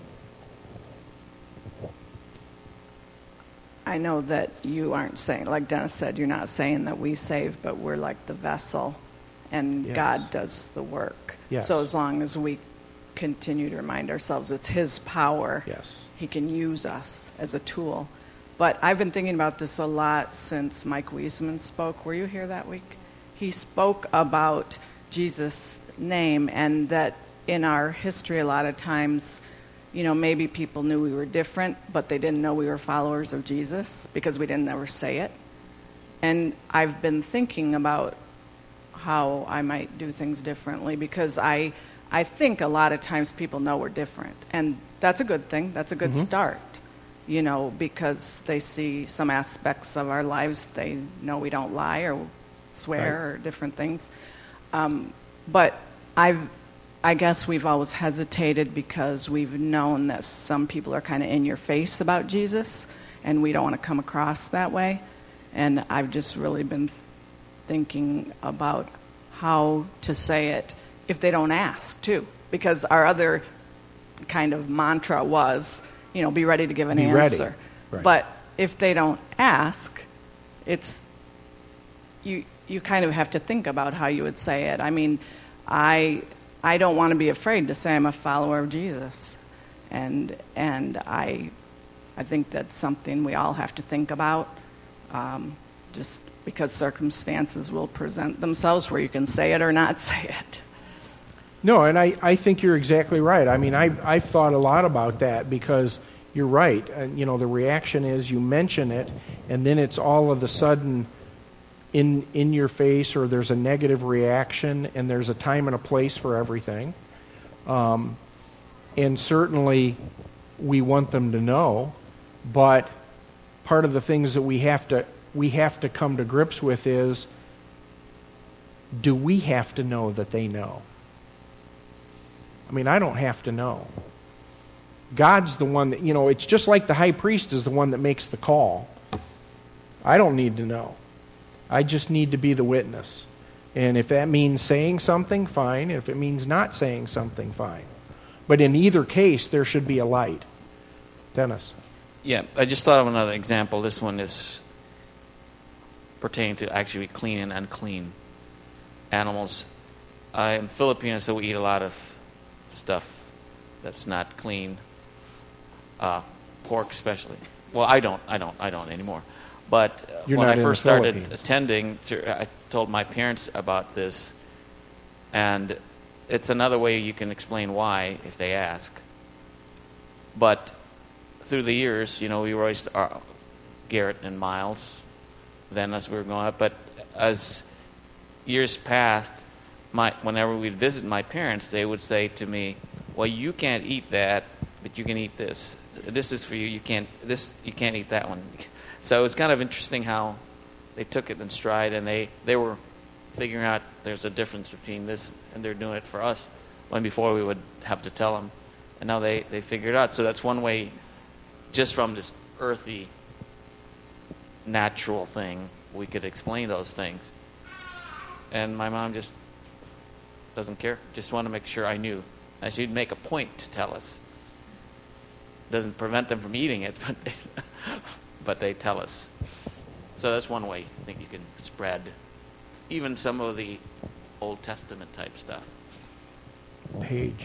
I know that you aren't saying, like Dennis said, you're not saying that we save, but we're like the vessel, and Yes. God does the work. Yes. So as long as we continue to remind ourselves it's His power, Yes. He can use us as a tool. But I've been thinking about this a lot since Mike Wiesman spoke. Were you here that week? He spoke about Jesus' name, and that in our history a lot of times, you know, maybe people knew we were different, but they didn't know we were followers of Jesus because we didn't ever say it. And I've been thinking about how I might do things differently, because I I think a lot of times people know we're different. And that's a good thing. That's a good Mhm. start, you know, because they see some aspects of our lives. They know we don't lie or swear Right. or different things. Um, but I've, I guess we've always hesitated because we've known that some people are kind of in your face about Jesus, and we don't want to come across that way. And I've just really been thinking about how to say it if they don't ask, too. Because our other kind of mantra was, you know, be ready to give an Be ready. answer. Right. But if they don't ask, it's, you you kind of have to think about how you would say it. I mean, I I don't want to be afraid to say I'm a follower of Jesus. And and I I think that's something we all have to think about. Um, just because circumstances will present themselves where you can say it or not say it. No, and I, I think you're exactly right. I mean, I, I've thought a lot about that because you're right. And, you know, the reaction is you mention it, and then it's all of a sudden in in your face, or there's a negative reaction, and there's a time and a place for everything. Um, and certainly we want them to know, but part of the things that we have to we have to come to grips with is, do we have to know that they know? I mean, I don't have to know. God's the one that, you know, it's just like the high priest is the one that makes the call. I don't need to know. I just need to be the witness. And if that means saying something, fine. If it means not saying something, fine. But in either case, there should be a light. Dennis. Yeah, I just thought of another example. This one is pertaining to actually clean and unclean animals. I'm Filipino, so we eat a lot of stuff that's not clean. Uh, pork, especially. Well, I don't. I don't. I don't anymore. But uh, You're when not I in first the started Philippines. attending, to, I told my parents about this, and it's another way you can explain why if they ask. But through the years, you know, we were always uh, Garrett and Miles, then as we were going up. But as years passed, my whenever we'd visit my parents, they would say to me, "Well, you can't eat that, but you can eat this. This is for you. You can't. This you can't eat that one." So it was kind of interesting how they took it in stride, and they, they were figuring out there's a difference between this, and they're doing it for us. When before we would have to tell them, and now they, they figured it out. So that's one way, just from this earthy, natural thing, we could explain those things. And my mom just doesn't care. Just want to make sure I knew. And she'd make a point to tell us. Doesn't prevent them from eating it, but but they tell us. So that's one way I think you can spread even some of the Old Testament type stuff. Paige.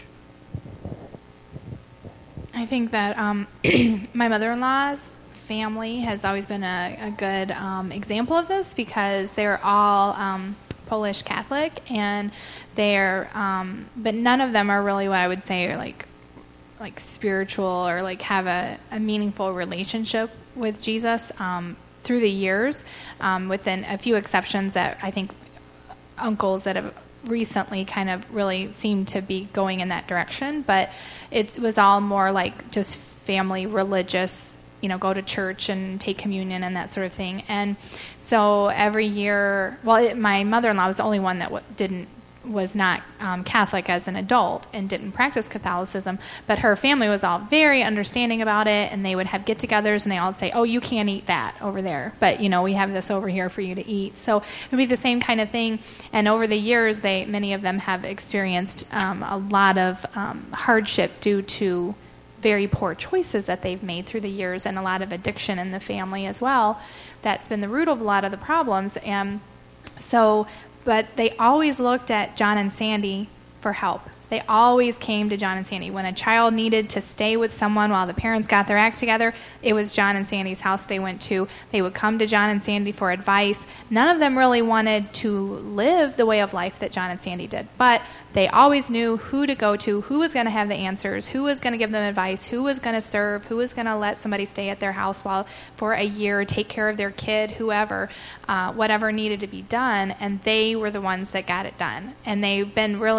I think that um, my mother-in-law's family has always been a, a good um, example of this because they're all um, Polish Catholic, and they're, um, but none of them are really what I would say are like, like spiritual or like have a, a meaningful relationship with Jesus um, through the years, um, within a few exceptions that I think uncles that have recently kind of really seemed to be going in that direction. But it was all more like just family religious, you know, go to church and take communion and that sort of thing. And so every year, well, it, my mother-in-law was the only one that w- didn't was not um, Catholic as an adult and didn't practice Catholicism, but her family was all very understanding about it, and they would have get-togethers, and they all say, "Oh, you can't eat that over there, but you know we have this over here for you to eat." So it would be the same kind of thing. And over the years, they many of them have experienced um, a lot of um, hardship due to very poor choices that they've made through the years, and a lot of addiction in the family as well. That's been the root of a lot of the problems, and so. But they always looked at John and Sandy for help. They always came to John and Sandy. When a child needed to stay with someone while the parents got their act together, it was John and Sandy's house they went to. They would come to John and Sandy for advice. None of them really wanted to live the way of life that John and Sandy did. But they always knew who to go to, who was going to have the answers, who was going to give them advice, who was going to serve, who was going to let somebody stay at their house while for a year, take care of their kid, whoever, uh, whatever needed to be done. And they were the ones that got it done. And they've been really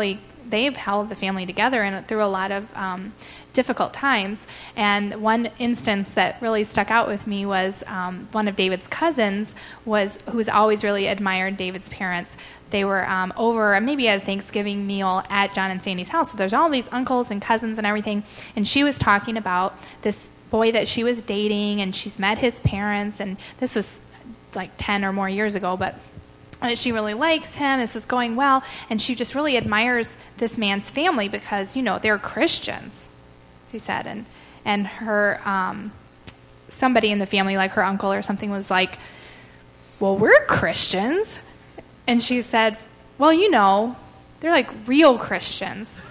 they've held the family together and through a lot of um, difficult times. And one instance that really stuck out with me was um, one of David's cousins was who's always really admired David's parents. They were um, over maybe a Thanksgiving meal at John and Sandy's house. So there's all these uncles and cousins and everything. And she was talking about this boy that she was dating, and she's met his parents. And this was like ten or more years ago, but she really likes him. This is going well. And she just really admires this man's family because, you know, they're Christians, she said. And, and her, um, somebody in the family, like her uncle or something, was like, well, we're Christians. And she said, well, you know, they're like real Christians.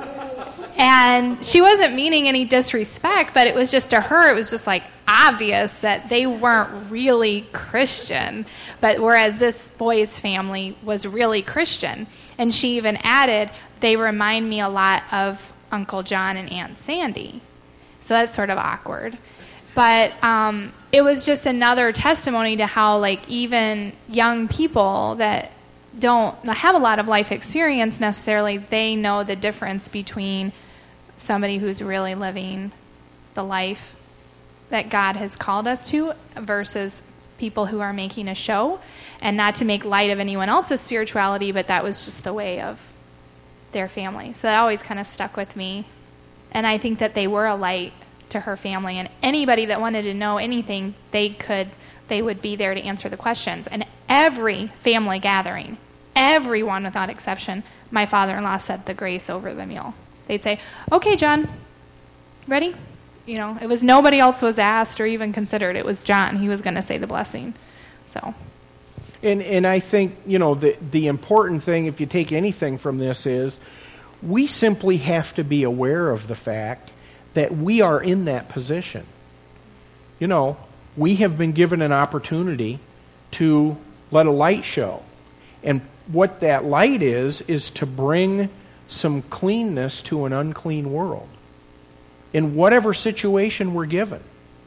And she wasn't meaning any disrespect, but it was just to her, it was just like obvious that they weren't really Christian. But whereas this boy's family was really Christian. And she even added, they remind me a lot of Uncle John and Aunt Sandy. So that's sort of awkward. But um, it was just another testimony to how, like, even young people that don't have a lot of life experience necessarily, they know the difference between somebody who's really living the life that God has called us to versus people who are making a show. And not to make light of anyone else's spirituality, but that was just the way of their family. So that always kind of stuck with me. And I think that they were a light to her family, and anybody that wanted to know anything, they could, they would be there to answer the questions. And every family gathering, everyone without exception, my father-in-law said the grace over the meal. They'd say, okay, John, ready? You know, it was nobody else was asked or even considered. It was John. He was going to say the blessing. So, and and I think, you know, the the important thing, if you take anything from this, is we simply have to be aware of the fact that we are in that position. You know, we have been given an opportunity to let a light show. And what that light is, is to bring some cleanness to an unclean world in whatever situation we're given.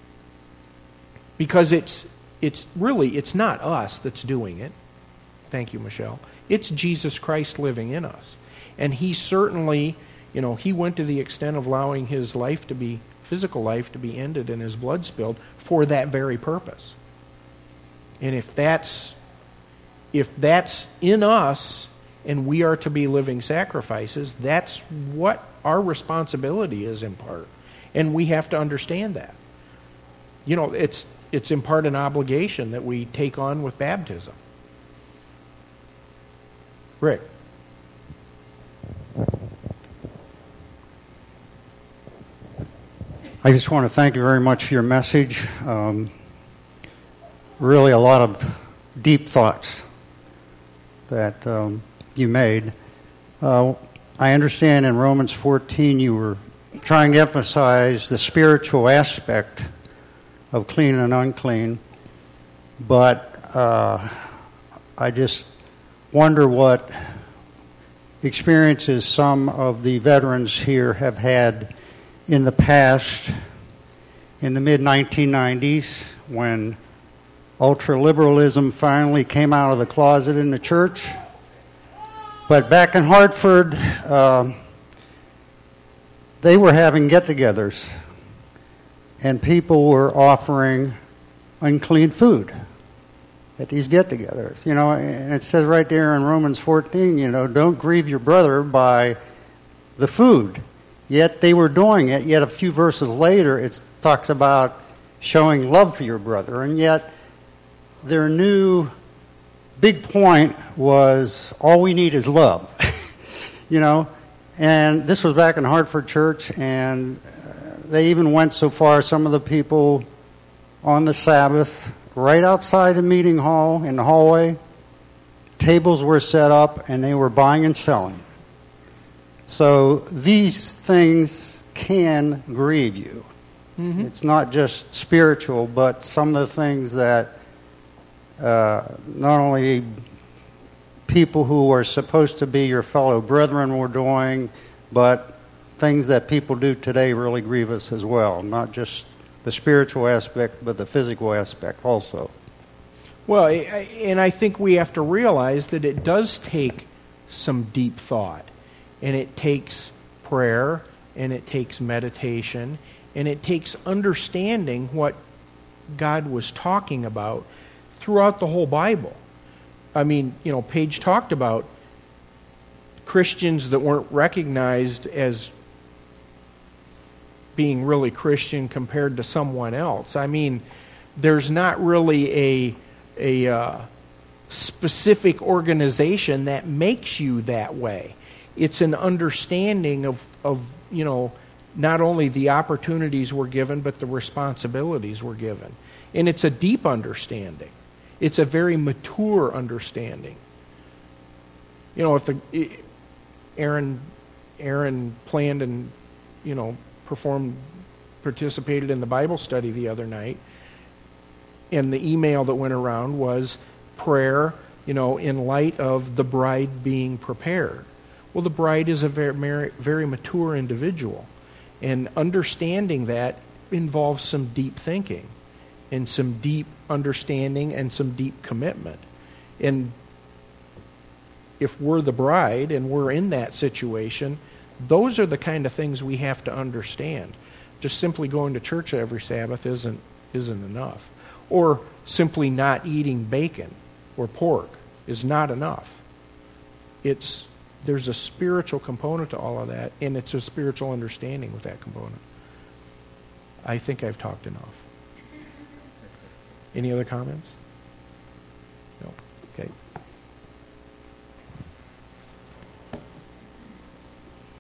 Because it's it's really, it's not us that's doing it. Thank you, Michelle. It's Jesus Christ living in us. And he certainly, you know, he went to the extent of allowing his life to be, physical life to be ended and his blood spilled for that very purpose. And if that's, if that's in us and we are to be living sacrifices, that's what our responsibility is in part. And we have to understand that. You know, it's it's in part an obligation that we take on with baptism. Rick. I just want to thank you very much for your message. Um, really a lot of deep thoughts that um, you made. Uh, I understand in Romans fourteen you were trying to emphasize the spiritual aspect of clean and unclean, but uh, I just wonder what experiences some of the veterans here have had in the past, in the mid nineteen nineties, when ultra-liberalism finally came out of the closet in the church. But back in Hartford, uh, they were having get-togethers, and people were offering unclean food at these get-togethers. You know, and it says right there in Romans fourteen, you know, don't grieve your brother by the food. Yet they were doing it. Yet a few verses later, it talks about showing love for your brother. And yet their new big point was all we need is love. You know, and this was back in Hartford Church, and uh, they even went so far, some of the people on the Sabbath, right outside the meeting hall in the hallway, tables were set up and they were buying and selling. So these things can grieve you. Mm-hmm. It's not just spiritual, but some of the things that uh, not only people who are supposed to be your fellow brethren were doing, but things that people do today really grieve us as well. Not just the spiritual aspect, but the physical aspect also. Well, and I think we have to realize that it does take some deep thought. And it takes prayer, and it takes meditation, and it takes understanding what God was talking about throughout the whole Bible. I mean, you know, Paige talked about Christians that weren't recognized as being really Christian compared to someone else. I mean, there's not really a a uh, specific organization that makes you that way. It's an understanding of, of, you know, not only the opportunities we're given, but the responsibilities we're given. And it's a deep understanding. It's a very mature understanding. You know, if the Aaron Aaron planned and, you know, performed, participated in the Bible study the other night, and the email that went around was prayer, you know, in light of the bride being prepared. Well, the bride is a very, very mature individual, and understanding that involves some deep thinking and some deep understanding and some deep commitment. And if we're the bride and we're in that situation, those are the kind of things we have to understand. Just simply going to church every Sabbath isn't isn't enough. Or simply not eating bacon or pork is not enough. It's there's a spiritual component to all of that, and it's a spiritual understanding with that component. I think I've talked enough. Any other comments? No. Okay.